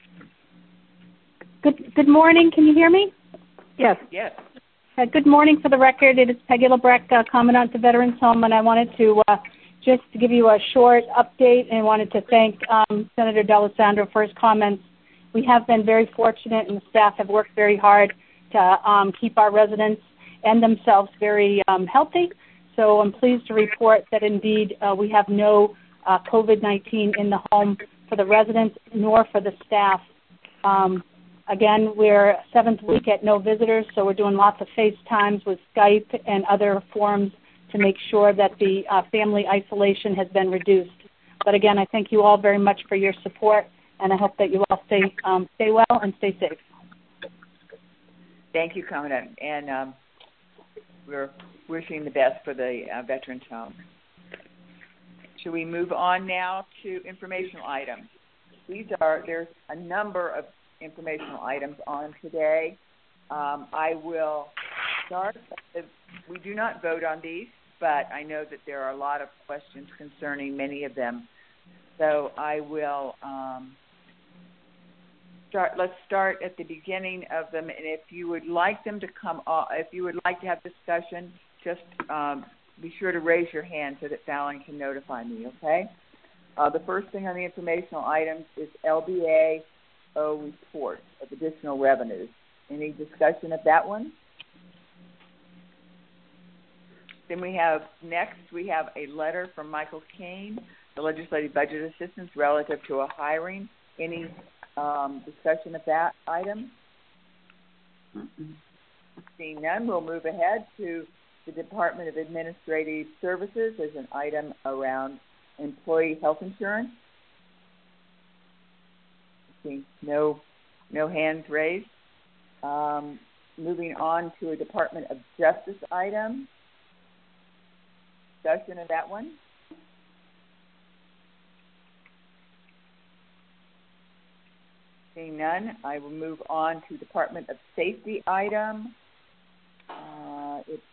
Good, good morning. Can you hear me? Yes. Yes. Uh, good morning. For the record, it is Peggy Lebrecht, uh, Commandant to Veterans Home, and I wanted to uh, just to give you a short update and wanted to thank um, Senator D'Alessandro for his comments. We have been very fortunate, and the staff have worked very hard to um, keep our residents and themselves very um, healthy. So I'm pleased to report that indeed uh, we have no uh, COVID nineteen in the home for the residents nor for the staff. Um, Again, we're seventh week at no visitors, so we're doing lots of FaceTimes with Skype and other forums to make sure that the uh, family isolation has been reduced. But again, I thank you all very much for your support, and I hope that you all stay um, stay well and stay safe. Thank you, Commandant, and um, we're wishing the best for the uh, Veterans Home. Should we move on now to informational items? These are there's a number of informational items on today. Um, I will start. We do not vote on these, but I know that there are a lot of questions concerning many of them. So I will um, start. Let's start at the beginning of them, and if you would like them to come, off, if you would like to have discussion, just um, be sure to raise your hand so that Fallon can notify me. Okay. Uh, the first thing on the informational items is L B A O report of additional revenues. Any discussion of that one? Then we have, next, we have a letter from Michael Kane, the Legislative Budget Assistance, relative to a hiring. Any um, discussion of that item? Mm-mm. Seeing none, we'll move ahead to the Department of Administrative Services. There's an item around employee health insurance. See, no, no hands raised. Um, moving on to a Department of Justice item. Discussion of that one. Seeing none, I will move on to Department of Safety item. Uh, it's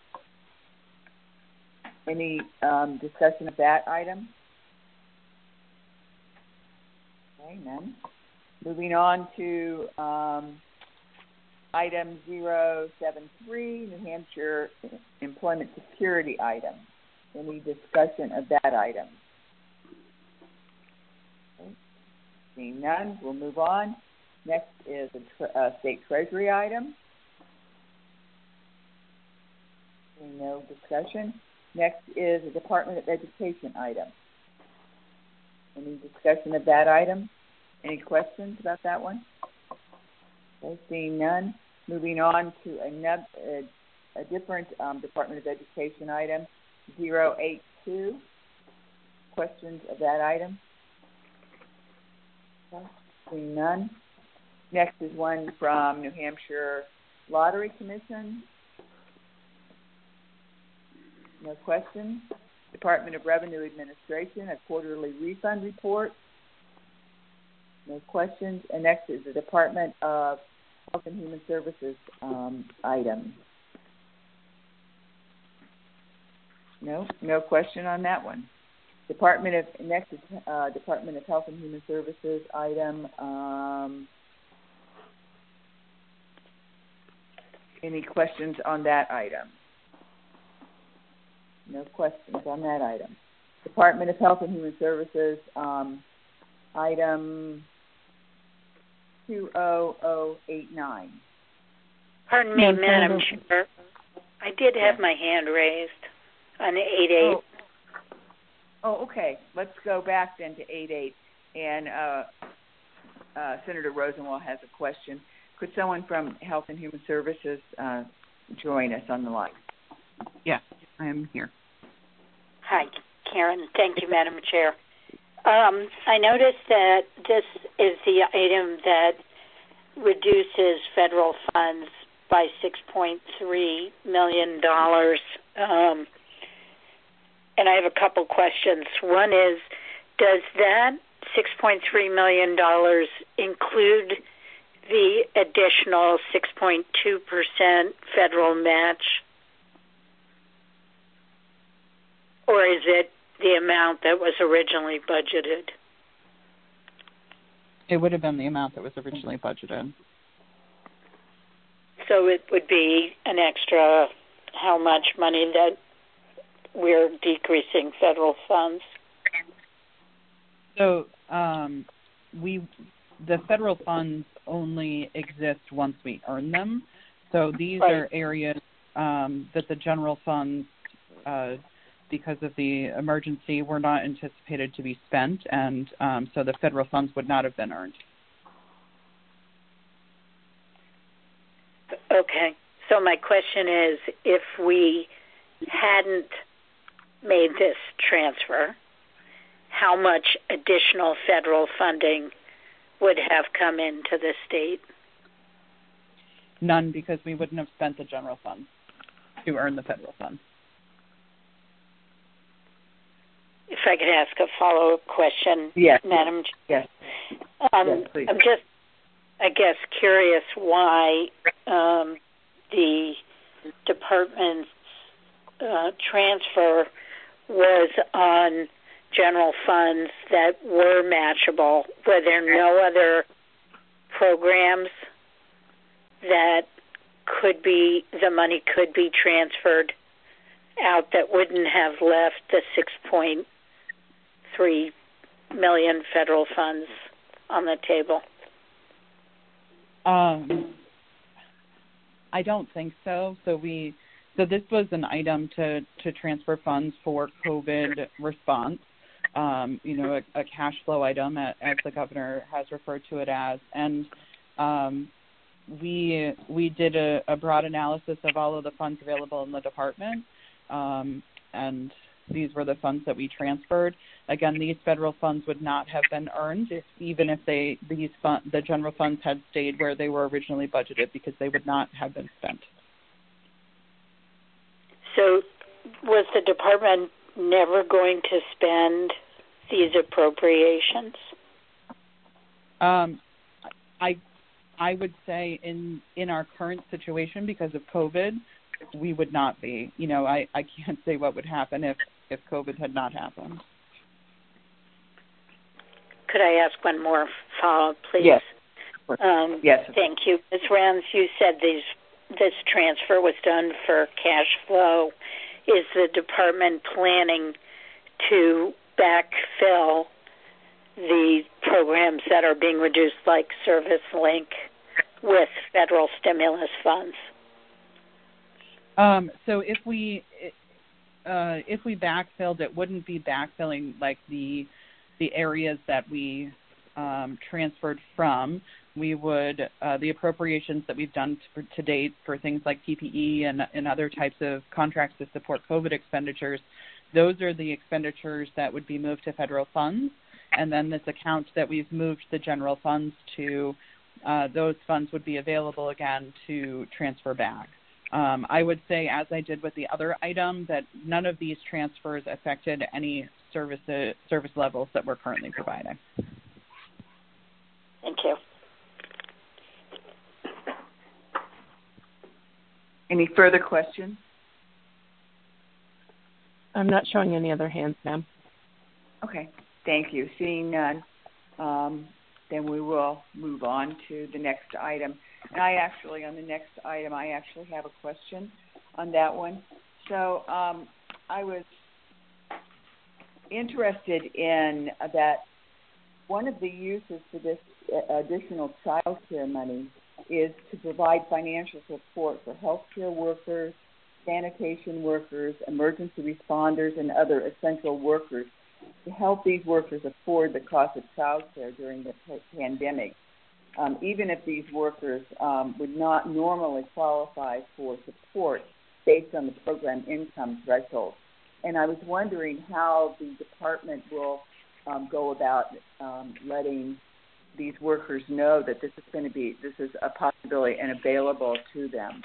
any um, discussion of that item? Okay, none. Moving on to um, item zero seven three, New Hampshire Employment Security item. Any discussion of that item? Okay. Seeing none, we'll move on. Next is a tre- uh, State Treasury item. Seeing no discussion. Next is a Department of Education item. Any discussion of that item? Any questions about that one? Okay, seeing none. Moving on to another, a, a different um, Department of Education item, zero eight two, questions of that item? Okay. Seeing none. Next is one from New Hampshire Lottery Commission. No questions. Department of Revenue Administration, a quarterly refund report. No questions. And next is the Department of Health and Human Services um, item. No, no question on that one. Department of next is uh, Department of Health and Human Services item. Um, any questions on that item? No questions on that item. Department of Health and Human Services, um, item two oh oh eight nine. Pardon me, Madam Chair. I did have my hand raised on eight eight. Oh. oh, okay. Let's go back then to eight eight. And uh, uh, Senator Rosenwald has a question. Could someone from Health and Human Services uh, join us on the line? Yes, I am here. Hi, Karen. Thank you, Madam Chair. Um, I noticed that this is the item that reduces federal funds by six point three million dollars. Um, and I have a couple questions. One is, does that six point three million dollars include the additional six point two percent federal match? Or is it the amount that was originally budgeted? It would have been the amount that was originally budgeted. So it would be an extra how much money that we're decreasing federal funds? So um, we, the federal funds only exist once we earn them. So these right. are areas um, that the general funds, uh, because of the emergency, were not anticipated to be spent, and um, so the federal funds would not have been earned. Okay. So my question is, if we hadn't made this transfer, how much additional federal funding would have come into the state? None, because we wouldn't have spent the general funds to earn the federal funds. If I could ask a follow-up question, yes. Madam. Yes. Um, yes, please. I'm just, I guess, curious why um, the department's uh, transfer was on general funds that were matchable. Were there no other programs that could be, the money could be transferred out that wouldn't have left the six point three million federal funds on the table? Um, I don't think so. So we, so this was an item to, to transfer funds for COVID response. Um, you know, a, a cash flow item, as the governor has referred to it as, and um, we we did a, a broad analysis of all of the funds available in the department, um, and these were the funds that we transferred. Again, these federal funds would not have been earned if, even if they these fund, the general funds had stayed where they were originally budgeted, because they would not have been spent. So, was the department never going to spend these appropriations? Um, I, I would say in in our current situation, because of COVID, we would not be. You know, I, I can't say what would happen if, if COVID had not happened. Could I ask one more follow-up, please? Yes. Um, yes. Thank you. Miz Rounds, you said these, this transfer was done for cash flow. Is the department planning to backfill the programs that are being reduced, like Service Link, with federal stimulus funds? Um, so if we uh, if we backfilled, it wouldn't be backfilling like the the areas that we um, transferred from. We would uh, the appropriations that we've done to, to date for things like P P E and, and other types of contracts to support COVID expenditures. those are the expenditures that would be moved to federal funds. And then this account that we've moved the general funds to, uh, those funds would be available again to transfer back. Um, I would say, as I did with the other item, that none of these transfers affected any service, service levels that we're currently providing. Thank you. Any further questions? I'm not showing any other hands, ma'am. Okay, thank you. Seeing none, um, then we will move on to the next item. And I actually, on the next item, I actually have a question on that one. So um, I was interested in uh, that one of the uses for this additional child care money is to provide financial support for healthcare workers, sanitation workers, emergency responders, and other essential workers to help these workers afford the cost of child care during the pandemic, um, even if these workers um, would not normally qualify for support based on the program income threshold. And I was wondering how the department will um, go about um, letting these workers know that this is going to be, this is a possibility and available to them.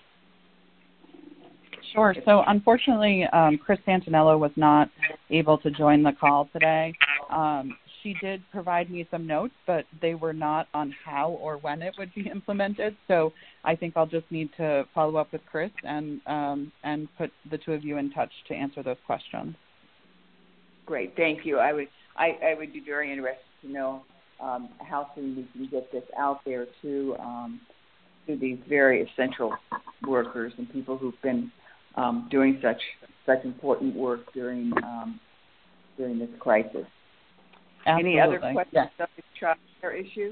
Sure. So unfortunately, um, Chris Santinello was not able to join the call today. Um, she did provide me some notes, but they were not on how or when it would be implemented. So I think I'll just need to follow up with Chris and um, and put the two of you in touch to answer those questions. Great. Thank you. I would I, I would be very interested to know um, how soon we can get this out there to um, to these very essential workers and people who've been Um, doing such such important work during um, during this crisis. Absolutely. Any other questions yes. on this child care issue?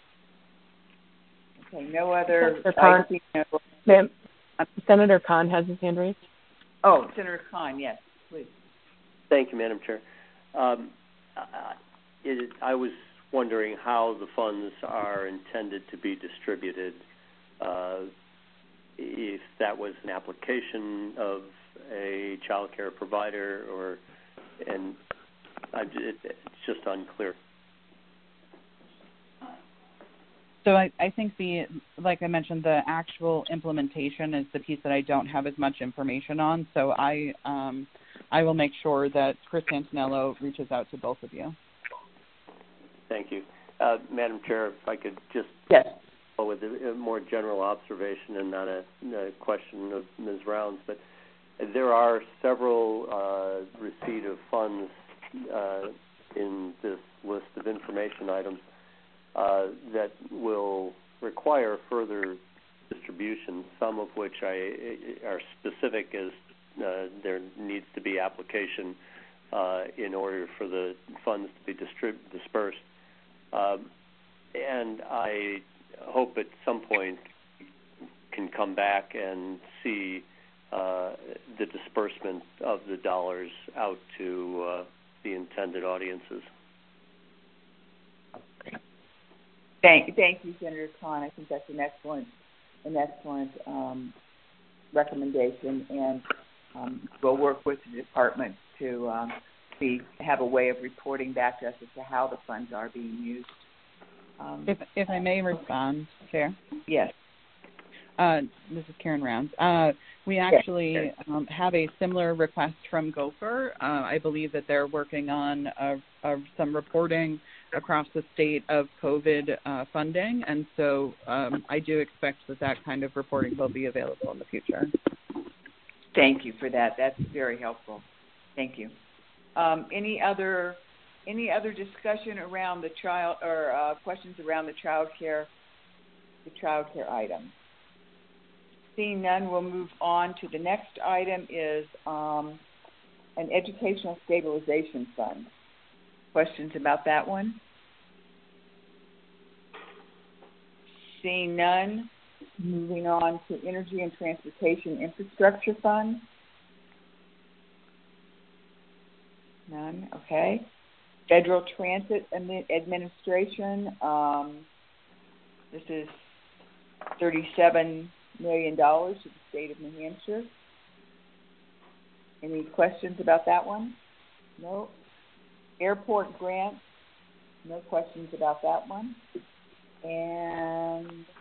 Okay, no other. Senator Khan, no, ma'am, Senator Khan has his hand raised. Oh, Senator Khan, yes, please. Thank you, Madam Chair. Um, I, it, I was wondering how the funds are intended to be distributed. Uh, if that was an application of a child care provider, or, and I, it, it's just unclear. So I, I think the, like I mentioned, the actual implementation is the piece that I don't have as much information on. So I, um, I will make sure that Chris Santinello reaches out to both of you. Thank you, uh, Madam Chair. If I could just yes. with a, a more general observation and not a, a question of Miz Rounds, but there are several uh, receipt of funds uh, in this list of information items uh, that will require further distribution, some of which I, are specific as uh, there needs to be application uh, in order for the funds to be distrib- dispersed. Um, and I hope at some point can come back and see uh, the disbursement of the dollars out to uh, the intended audiences. Thank, thank you, Senator Khan. I think that's an excellent, an excellent um, recommendation, and um, we'll work with the department to um, be, have a way of reporting back to us as to how the funds are being used. Um, if if I may respond, Chair. Yes. Uh, this is Karen Rounds. Uh, we actually um, have a similar request from Gopher. Uh, I believe that they're working on uh, uh, some reporting across the state of COVID uh, funding, and so um, I do expect that that kind of reporting will be available in the future. Thank you for that. That's very helpful. Thank you. Um, any other any other discussion around the child or uh, questions around the child care the child care item? Seeing none, we'll move on to the next item is um, an educational stabilization fund. Questions about that one? Seeing none, moving on to Energy and Transportation Infrastructure Fund. None, okay. Federal Transit Administration, um, this is thirty-seven million dollars to the state of New Hampshire. Any questions about that one? No. Airport grant, no questions about that one. And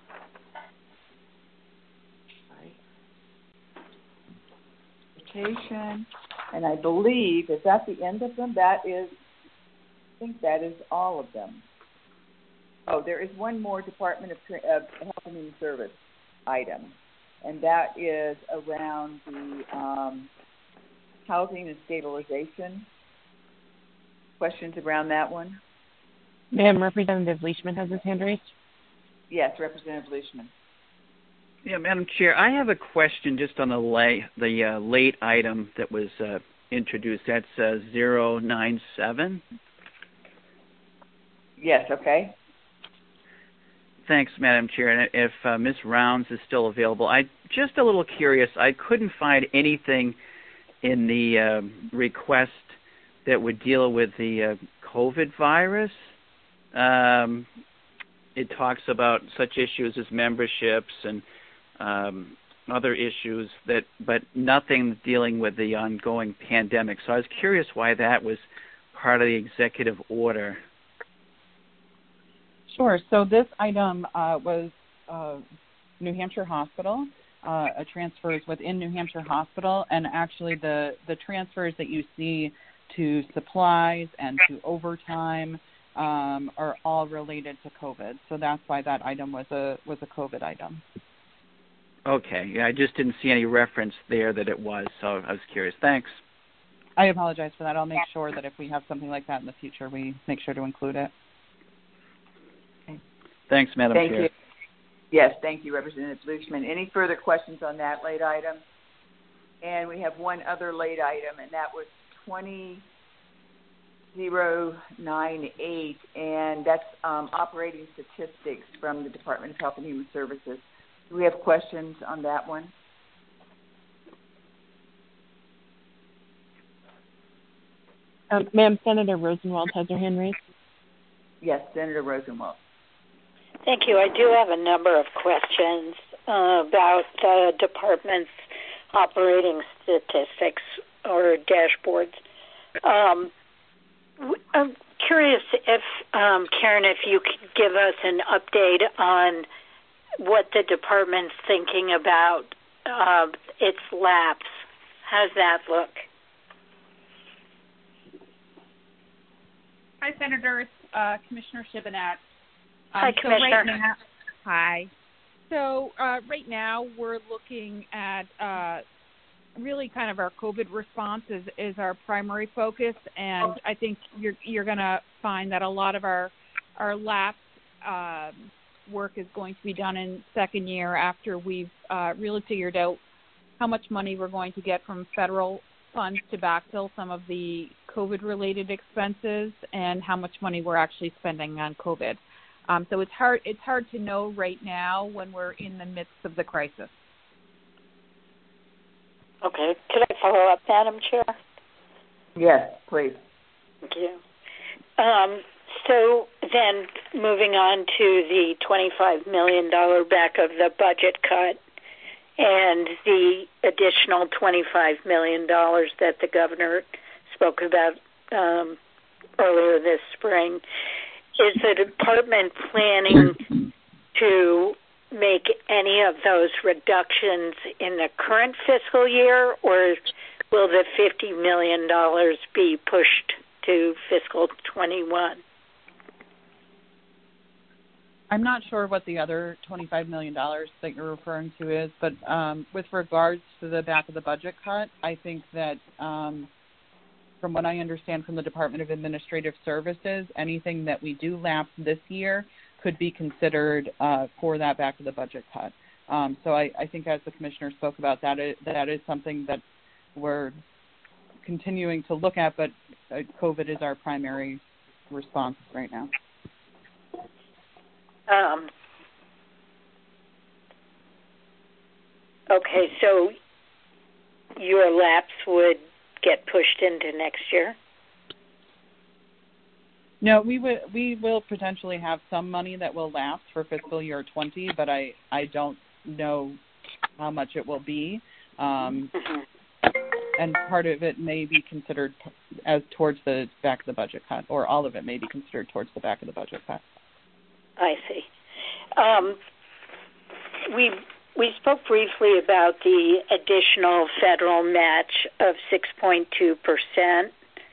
vacation, and I believe, is that the end of them? That is, I think that is all of them. Oh, there is one more Department of, of Health and Human Service item, and that is around the um, housing and stabilization. Questions around that one? Ma'am, Representative Leishman has his hand raised. Yes, Representative Leishman. Yeah, Madam Chair, I have a question just on the late, the uh, late item that was uh, introduced. That's uh, zero nine seven. Yes, okay. Thanks, Madam Chair. And if uh, Miz Rounds is still available, I'm just a little curious. I couldn't find anything in the uh, request that would deal with the uh, COVID virus. Um, it talks about such issues as memberships and um, other issues, that, but nothing dealing with the ongoing pandemic. So I was curious why that was part of the executive order. Sure. So this item uh, was uh, New Hampshire Hospital. Uh, a transfers within New Hampshire Hospital, and actually the, the transfers that you see to supplies and to overtime um, are all related to COVID. So that's why that item was a was a COVID item. Okay. Yeah, I just didn't see any reference there that it was, so I was curious. Thanks. I apologize for that. I'll make sure that if we have something like that in the future, we make sure to include it. Okay. Thanks, Madam Thank Chair. You. Yes, thank you, Representative Leishman. Any further questions on that late item? And we have one other late item, and that was twenty thousand ninety-eight, and that's um, operating statistics from the Department of Health and Human Services. Do we have questions on that one? Um, Ma'am, Senator Rosenwald has her hand raised. Yes, Senator Rosenwald. Thank you. I do have a number of questions uh, about the department's operating statistics or dashboards. Um, I'm curious if, um, Karen, if you could give us an update on what the department's thinking about uh, its lapse. How's that look? Hi, Senator. It's uh, Commissioner Shibinette. Um, Hi, so Commissioner. Right now, hi. So uh, right now we're looking at uh, really kind of our COVID response is, is our primary focus, and I think you're you're going to find that a lot of our our lapse um, work is going to be done in second year after we've uh, really figured out how much money we're going to get from federal funds to backfill some of the COVID-related expenses and how much money we're actually spending on COVID. Um, so it's hard it's hard to know right now when we're in the midst of the crisis. Okay. Could I follow up, Madam Chair? Yes, please. Thank you. Um, so then moving on to the twenty-five million dollars back of the budget cut and the additional twenty-five million dollars that the governor spoke about um, earlier this spring. Is the department planning to make any of those reductions in the current fiscal year, or will the fifty million dollars be pushed to fiscal twenty-one? I'm not sure what the other twenty-five million dollars that you're referring to is, but um, with regards to the back of the budget cut, I think that um, from what I understand from the Department of Administrative Services, anything that we do lapse this year could be considered uh, for that back of the budget cut. Um, so I, I think as the Commissioner spoke about, that is, that is something that we're continuing to look at, but uh, COVID is our primary response right now. Um, okay, so your lapse would get pushed into next year? No, we will we will potentially have some money that will lapse for fiscal year twenty, but I, I don't know how much it will be. Um, mm-hmm. and part of it may be considered as towards the back of the budget cut, or all of it may be considered towards the back of the budget cut. I see. Um, we we spoke briefly about the additional federal match of six point two percent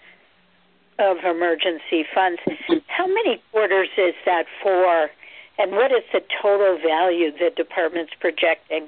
of emergency funds. How many quarters is that for, and what is the total value the department's projecting?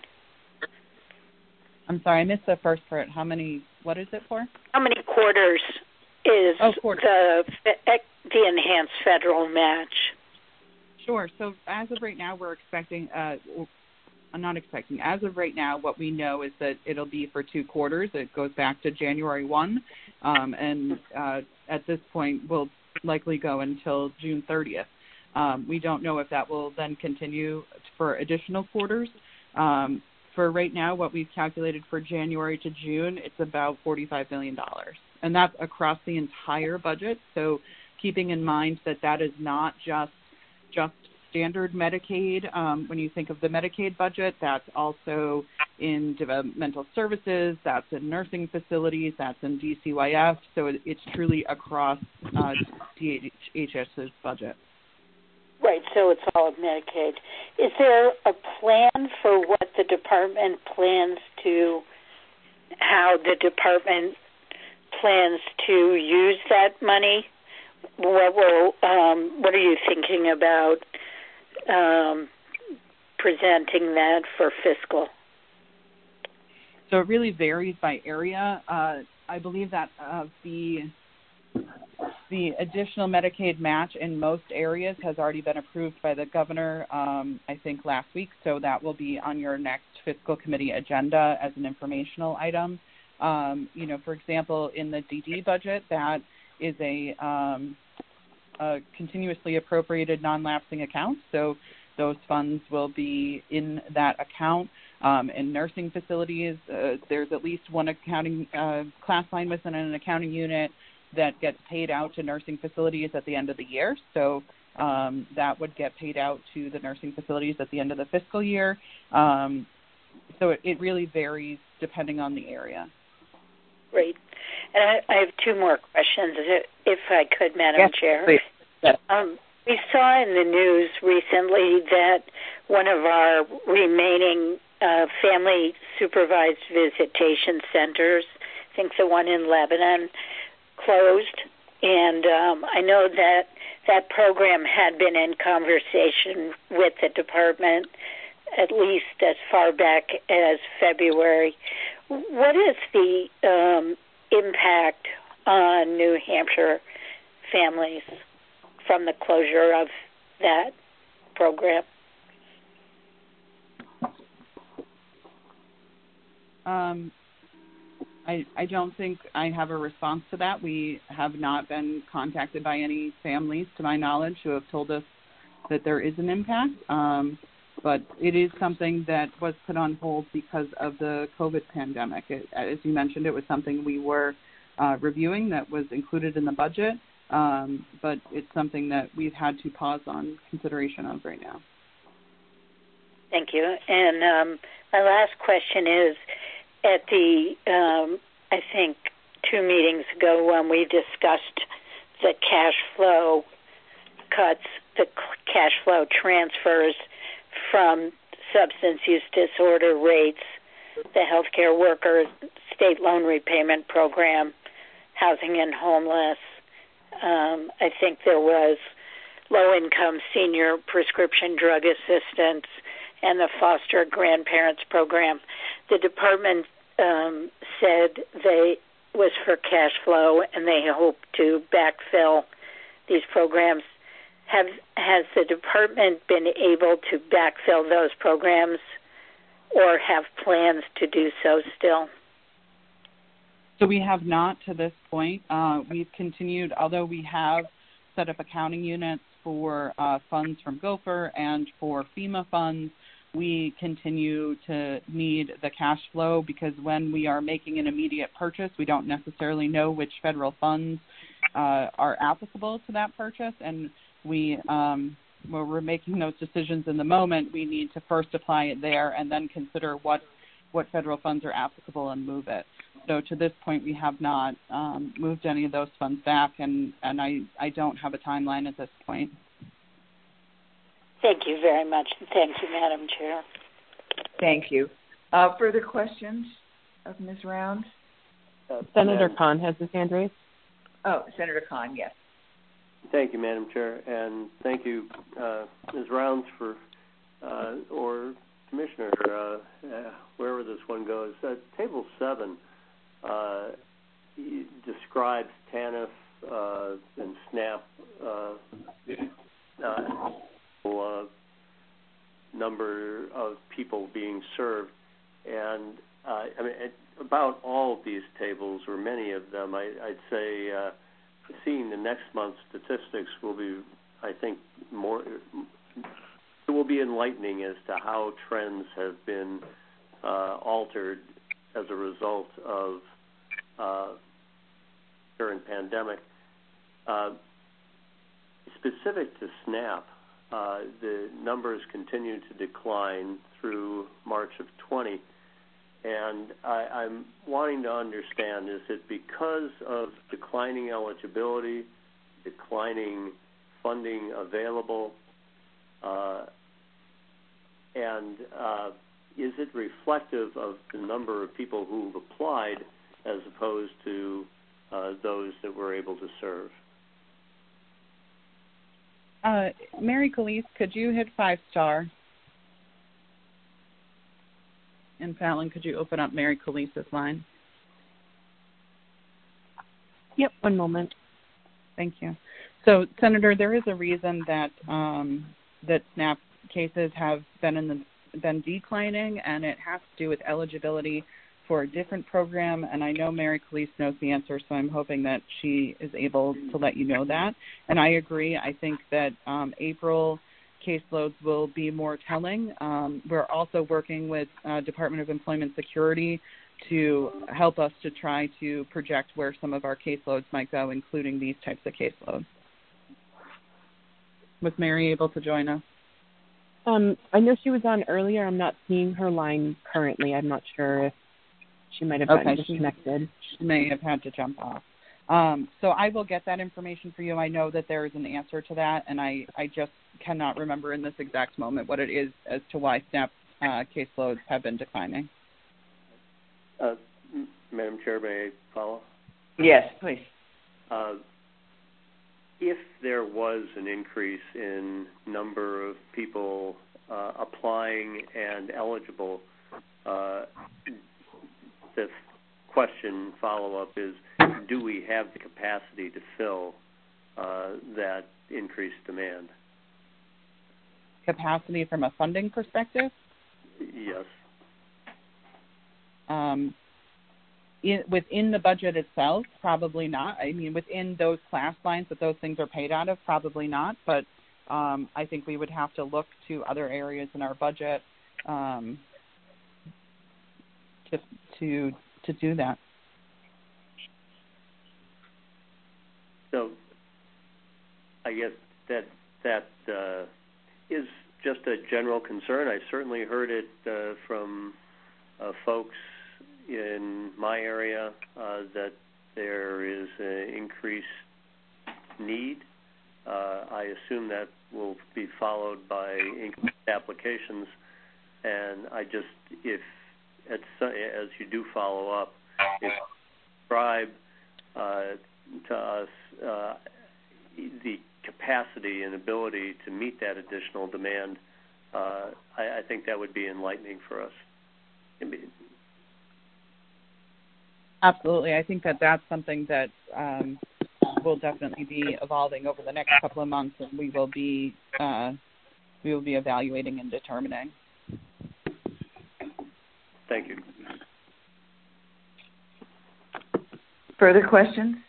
I'm sorry, I missed the first part. How many, what is it for? How many quarters is oh, quarters. the the enhanced federal match? Sure. So as of right now, we're expecting, uh, I'm not expecting, as of right now, what we know is that it'll be for two quarters. It goes back to January first, um, and uh, at this point will likely go until June thirtieth. Um, we don't know if that will then continue for additional quarters. Um, for right now, what we've calculated for January to June, it's about forty-five million dollars. And that's across the entire budget. So keeping in mind that that is not just just standard Medicaid. Um, when you think of the Medicaid budget, that's also in developmental services, that's in nursing facilities, that's in D C Y F. So it, it's truly across uh, D H S's budget. Right, so it's all of Medicaid. Is there a plan for what the department plans to, how the department plans to use that money? What will, um, what are you thinking about um, presenting that for fiscal? So it really varies by area. Uh, I believe that uh, the the additional Medicaid match in most areas has already been approved by the governor, um, I think, last week. So that will be on your next fiscal committee agenda as an informational item. Um, you know, for example, in the D D budget, that is a, um, a continuously appropriated non-lapsing account. So those funds will be in that account. Um, in nursing facilities, uh, there's at least one accounting uh, class line within an accounting unit that gets paid out to nursing facilities at the end of the year. So um, that would get paid out to the nursing facilities at the end of the fiscal year. Um, so it, it really varies depending on the area. Great. And I, I have two more questions, if I could, Madam yes, Chair. Please. Yes. Um, we saw in the news recently that one of our remaining uh, family supervised visitation centers, I think the one in Lebanon, closed, and um, I know that that program had been in conversation with the department at least as far back as February. What is the um, impact on New Hampshire families from the closure of that program? Um, I, I don't think I have a response to that. We have not been contacted by any families, to my knowledge, who have told us that there is an impact. Um, but it is something that was put on hold because of the COVID pandemic. It, as you mentioned, it was something we were uh, reviewing that was included in the budget, um, but it's something that we've had to pause on consideration of right now. Thank you. And um, my last question is, at the, um, I think, two meetings ago when we discussed the cash flow cuts, the cash flow transfers from substance use disorder rates, the healthcare worker state loan repayment program, housing and homeless. Um, I think there was low-income senior prescription drug assistance and the foster grandparents program. The department um, said they was for cash flow and they hope to backfill these programs. Have has the department been able to backfill those programs or have plans to do so still? So we have not to this point. Uh, we've continued, although we have set up accounting units for uh, funds from Gopher and for FEMA funds, we continue to need the cash flow because when we are making an immediate purchase, we don't necessarily know which federal funds uh, are applicable to that purchase. And we, um, when we're making those decisions in the moment, we need to first apply it there and then consider what, what federal funds are applicable and move it. So to this point, we have not um, moved any of those funds back, and, and I, I don't have a timeline at this point. Thank you very much. Thank you, Madam Chair. Thank you. Uh, further questions of Miz Rounds? Uh, Senator Khan has his hand raised. Oh, Senator Khan, yes. Thank you, Madam Chair, and thank you, uh, Miz Rounds, for, uh, or Commissioner, uh, uh, wherever this one goes. Uh, table seven uh, describes TANF uh, and SNAP uh, uh, uh, number of people being served, and uh, I mean it, about all of these tables, or many of them, I, I'd say uh, seeing the next month's statistics will be, I think, more. It will be enlightening as to how trends have been uh, altered as a result of uh, current pandemic. Uh, specific to SNAP, uh, the numbers continue to decline through March of twenty, and I, I'm wanting to understand, is it because of declining eligibility, declining funding available, uh, and uh, is it reflective of the number of people who've applied as opposed to uh, those that we're able to serve? Uh, Mary Calise, could you hit five star? And Fallon, could you open up Mary Calise's line? Yep, one moment. Thank you. So, Senator, there is a reason that um, that SNAP cases have been in the been declining, and it has to do with eligibility for a different program. And I know Mary Calise knows the answer, so I'm hoping that she is able to let you know that. And I agree. I think that um, April caseloads will be more telling. Um, we're also working with uh, Department of Employment Security to help us to try to project where some of our caseloads might go, including these types of caseloads. Was Mary able to join us? Um, I know she was on earlier. I'm not seeing her line currently. I'm not sure if she might have gotten okay, disconnected. She, she may have had to jump off. Um, so I will get that information for you. I know that there is an answer to that, and I, I just cannot remember in this exact moment what it is as to why SNAP uh, caseloads have been declining. Uh, Madam Chair, may I follow? Yes, please. Uh, if there was an increase in number of people uh, applying and eligible, uh, the question follow-up is, do we have the capacity to fill uh, that increased demand? Capacity from a funding perspective? Yes. Um, in, within the budget itself, probably not. I mean, within those class lines that those things are paid out of, probably not. But um, I think we would have to look to other areas in our budget um, to to to do that. So, I guess that that uh, is just a general concern. I certainly heard it uh, from uh, folks in my area uh, that there is an increased need. Uh, I assume that will be followed by increased applications, and I just, if at, as you do follow up, if you describe uh, to us uh, the capacity and ability to meet that additional demand, uh, I, I think that would be enlightening for us. Absolutely. I think that that's something that um, will definitely be evolving over the next couple of months, and we will be uh, we will be evaluating and determining. Thank you. Further questions?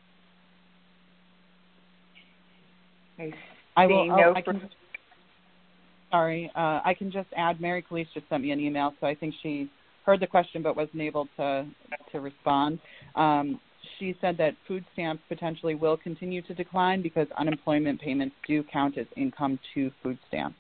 I will. No I can, sorry, uh, I can just add. Mary Calise just sent me an email, so I think she heard the question but wasn't able to to respond. Um, she said that food stamps potentially will continue to decline because unemployment payments do count as income to food stamps.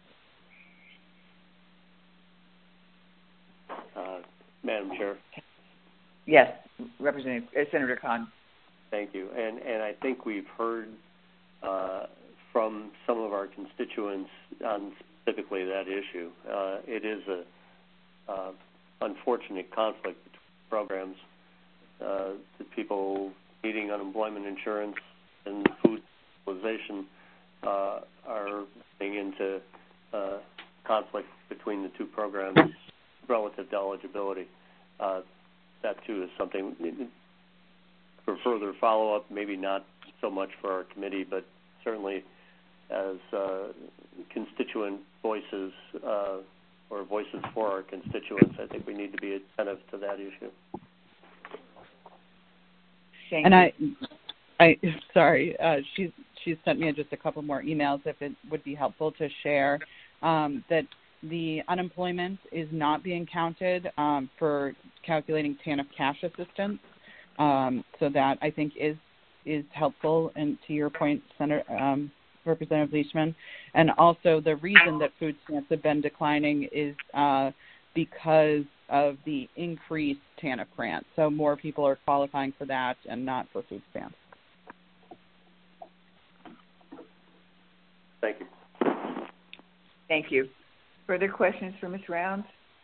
Uh, Madam Chair. Yes. Representative uh, Senator Khan. Thank you. And and I think we've heard uh, from some of our constituents on specifically that issue. Uh, it is a uh, unfortunate conflict between programs. Uh, the people needing unemployment insurance and food stabilization uh, are getting into uh, conflict between the two programs relative to eligibility. Uh, that too is something for further follow-up, maybe not so much for our committee, but certainly as uh, constituent voices uh, or voices for our constituents, I think we need to be attentive to that issue. Thank and you. I, I, sorry, uh, she's she's sent me just a couple more emails. If it would be helpful to share um, that the unemployment is not being counted um, for calculating TANF cash assistance. Um, so that I think is is helpful, and to your point, Senator um, Representative Leachman, and also the reason that food stamps have been declining is uh, because of the increased TANF grant. So more people are qualifying for that and not for food stamps. Thank you. Thank you. Further questions for Miz Rounds?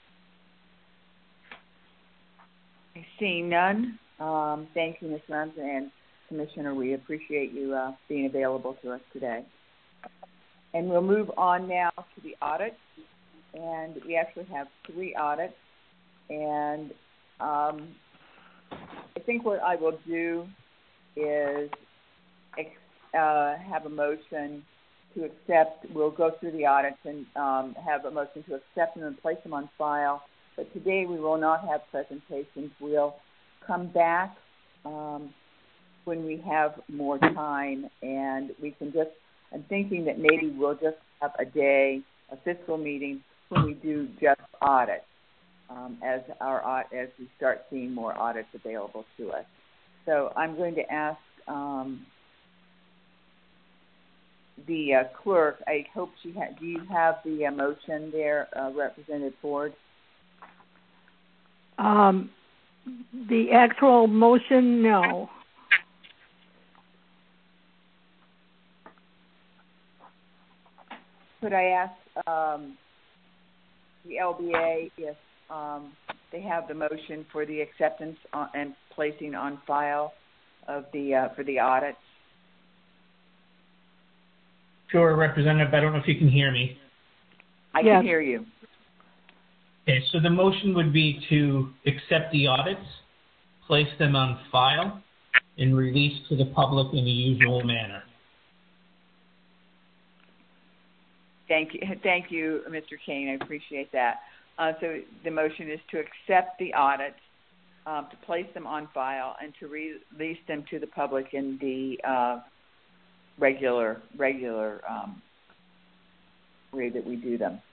Seeing none, um, thank you, Miz Rounds, and Commissioner. We appreciate you uh, being available to us today. And we'll move on now to the audit. And we actually have three audits. And um, I think what I will do is uh, have a motion to accept. We'll go through the audits and um, have a motion to accept them and place them on file. But today we will not have presentations. We'll come back um, when we have more time, and we can just, I'm thinking that maybe we'll just have a day, a fiscal meeting, when we do just audits, um, as our as we start seeing more audits available to us. So I'm going to ask um, the uh, clerk, I hope she ha- do you have the uh, motion there, uh, Representative Ford? Um, the actual motion, no. Could I ask um, the L B A if um, they have the motion for the acceptance on, and placing on file of the uh, for the audits? Sure, Representative. I don't know if you can hear me. I yes. can hear you. Okay, so the motion would be to accept the audits, place them on file, and release to the public in the usual manner. Thank you, thank you, Mister Kane. I appreciate that. Uh, so the motion is to accept the audits, um, to place them on file, and to re- release them to the public in the uh, regular regular um, way that we do them.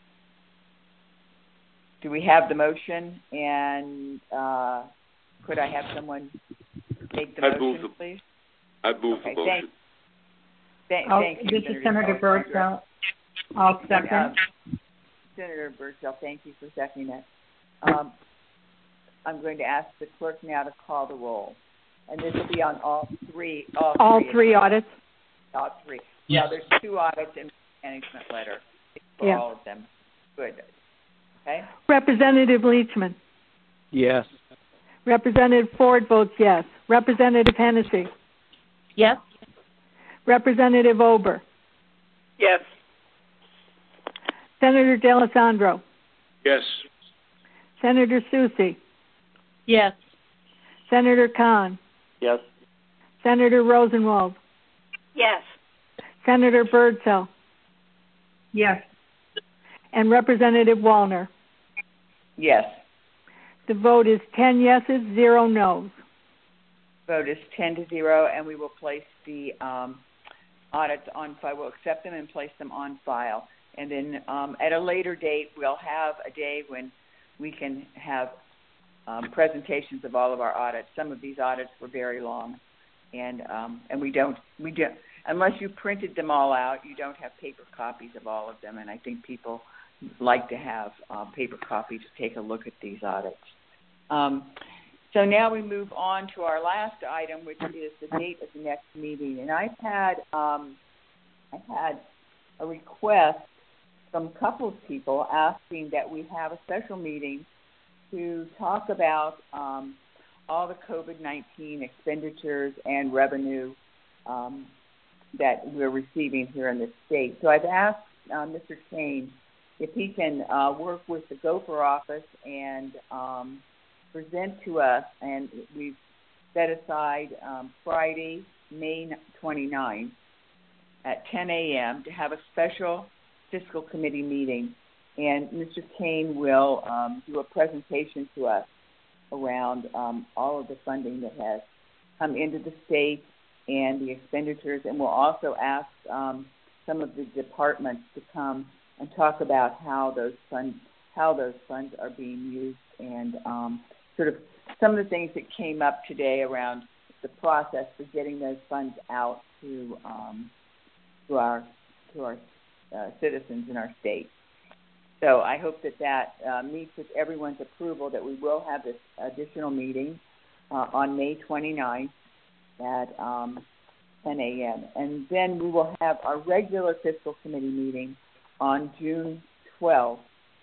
Do we have the motion? And uh, could I have someone make the I motion, move the, please? I move okay, the motion. Thank, th- oh, thank you, this Senator is Senator Birdsell. I'll second. And, uh, Senator Birdsell, thank you for seconding that. Um, I'm going to ask the clerk now to call the roll. And this will be on all three. All, all three, three audits? All three. Yes. Yeah, there's two audits in the management letter for yeah. all of them. Good. Okay. Representative Leachman. Yes. Representative Ford votes yes. Representative Hennessy. Yes. Representative Ober. Yes. Senator D'Alessandro. Yes. Senator Susi. Yes. Senator Khan. Yes. Senator Rosenwald. Yes. Senator Birdsell. Yes. And Representative Wallner. Yes. The vote is ten yeses, zero noes. Vote is ten to zero, and we will place the um, audits on file. We'll accept them and place them on file. And then um, at a later date, we'll have a day when we can have um, presentations of all of our audits. Some of these audits were very long, and um, and we don't we don't unless you printed them all out, you don't have paper copies of all of them. And I think people like to have uh, paper copies to take a look at these audits. Um, So now we move on to our last item, which is the date of the next meeting. And I've had um, I've had a request from a couple of people asking that we have a special meeting to talk about um, all the COVID nineteen expenditures and revenue um, that we're receiving here in the state. So I've asked uh, Mister Kane if he can uh, work with the Gopher office and um, present to us, and we've set aside um, Friday, May twenty-ninth at ten a.m. to have a special fiscal committee meeting. And Mister Kane will um, do a presentation to us around um, all of the funding that has come into the state and the expenditures. And we'll also ask um, some of the departments to come and talk about how those funds how those funds are being used, and um, sort of some of the things that came up today around the process for getting those funds out to um, to our to our uh, citizens in our state. So I hope that that uh, meets with everyone's approval, that we will have this additional meeting uh, on May twenty-ninth at um, ten a.m. And then we will have our regular fiscal committee meeting on June twelfth,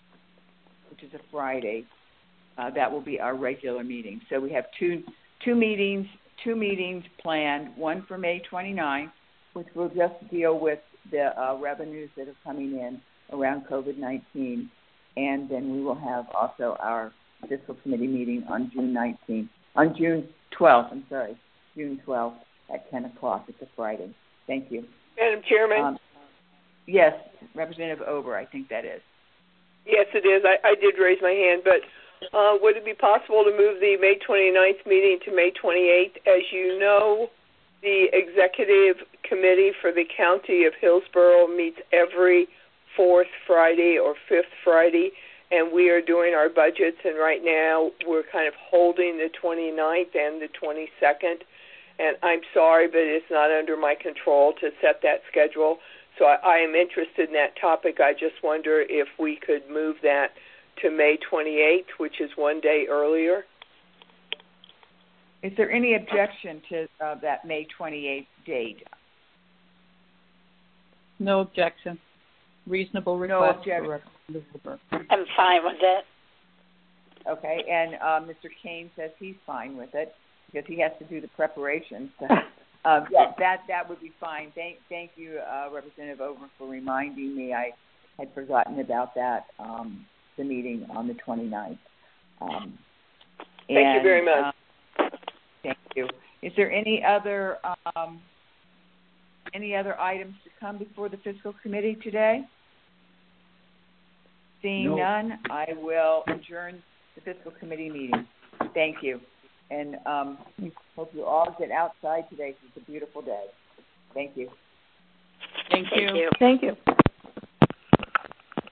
which is a Friday. Uh, that will be our regular meeting. So we have two two meetings, two meetings planned, one for May twenty-ninth, which will just deal with the uh, revenues that are coming in around COVID nineteen, and then we will have also our fiscal committee meeting on June nineteenth, on June twelfth, I'm sorry, June twelfth at ten o'clock. It's a Friday. Thank you. Madam Chairman? Um, yes, Representative Ober, I think that is. Yes, it is. I, I did raise my hand, but uh, would it be possible to move the May twenty-ninth meeting to May twenty-eighth? As you know, the Executive Committee for the County of Hillsborough meets every fourth Friday or fifth Friday, and we are doing our budgets, and right now we're kind of holding the twenty-ninth and the twenty-second, and I'm sorry, but it's not under my control to set that schedule, so I, I am interested in that topic. I just wonder if we could move that to May twenty-eighth, which is one day earlier. Is there any objection to uh, that May twenty-eighth date? No objection. Reasonable request. No objection. I'm fine with it. Okay, and uh, Mister Kane says he's fine with it because he has to do the preparations. So, uh, yeah, that that would be fine. Thank thank you, uh, Representative Ober, for reminding me. I had forgotten about that. Um, the meeting on the twenty-ninth. Um, thank and, you very much. Um, thank you. Is there any other um, any other items to come before the fiscal committee today? Seeing no. none, I will adjourn the fiscal committee meeting. Thank you. And um, hope you all get outside today because it's a beautiful day. Thank you. Thank you. Thank you. Thank you.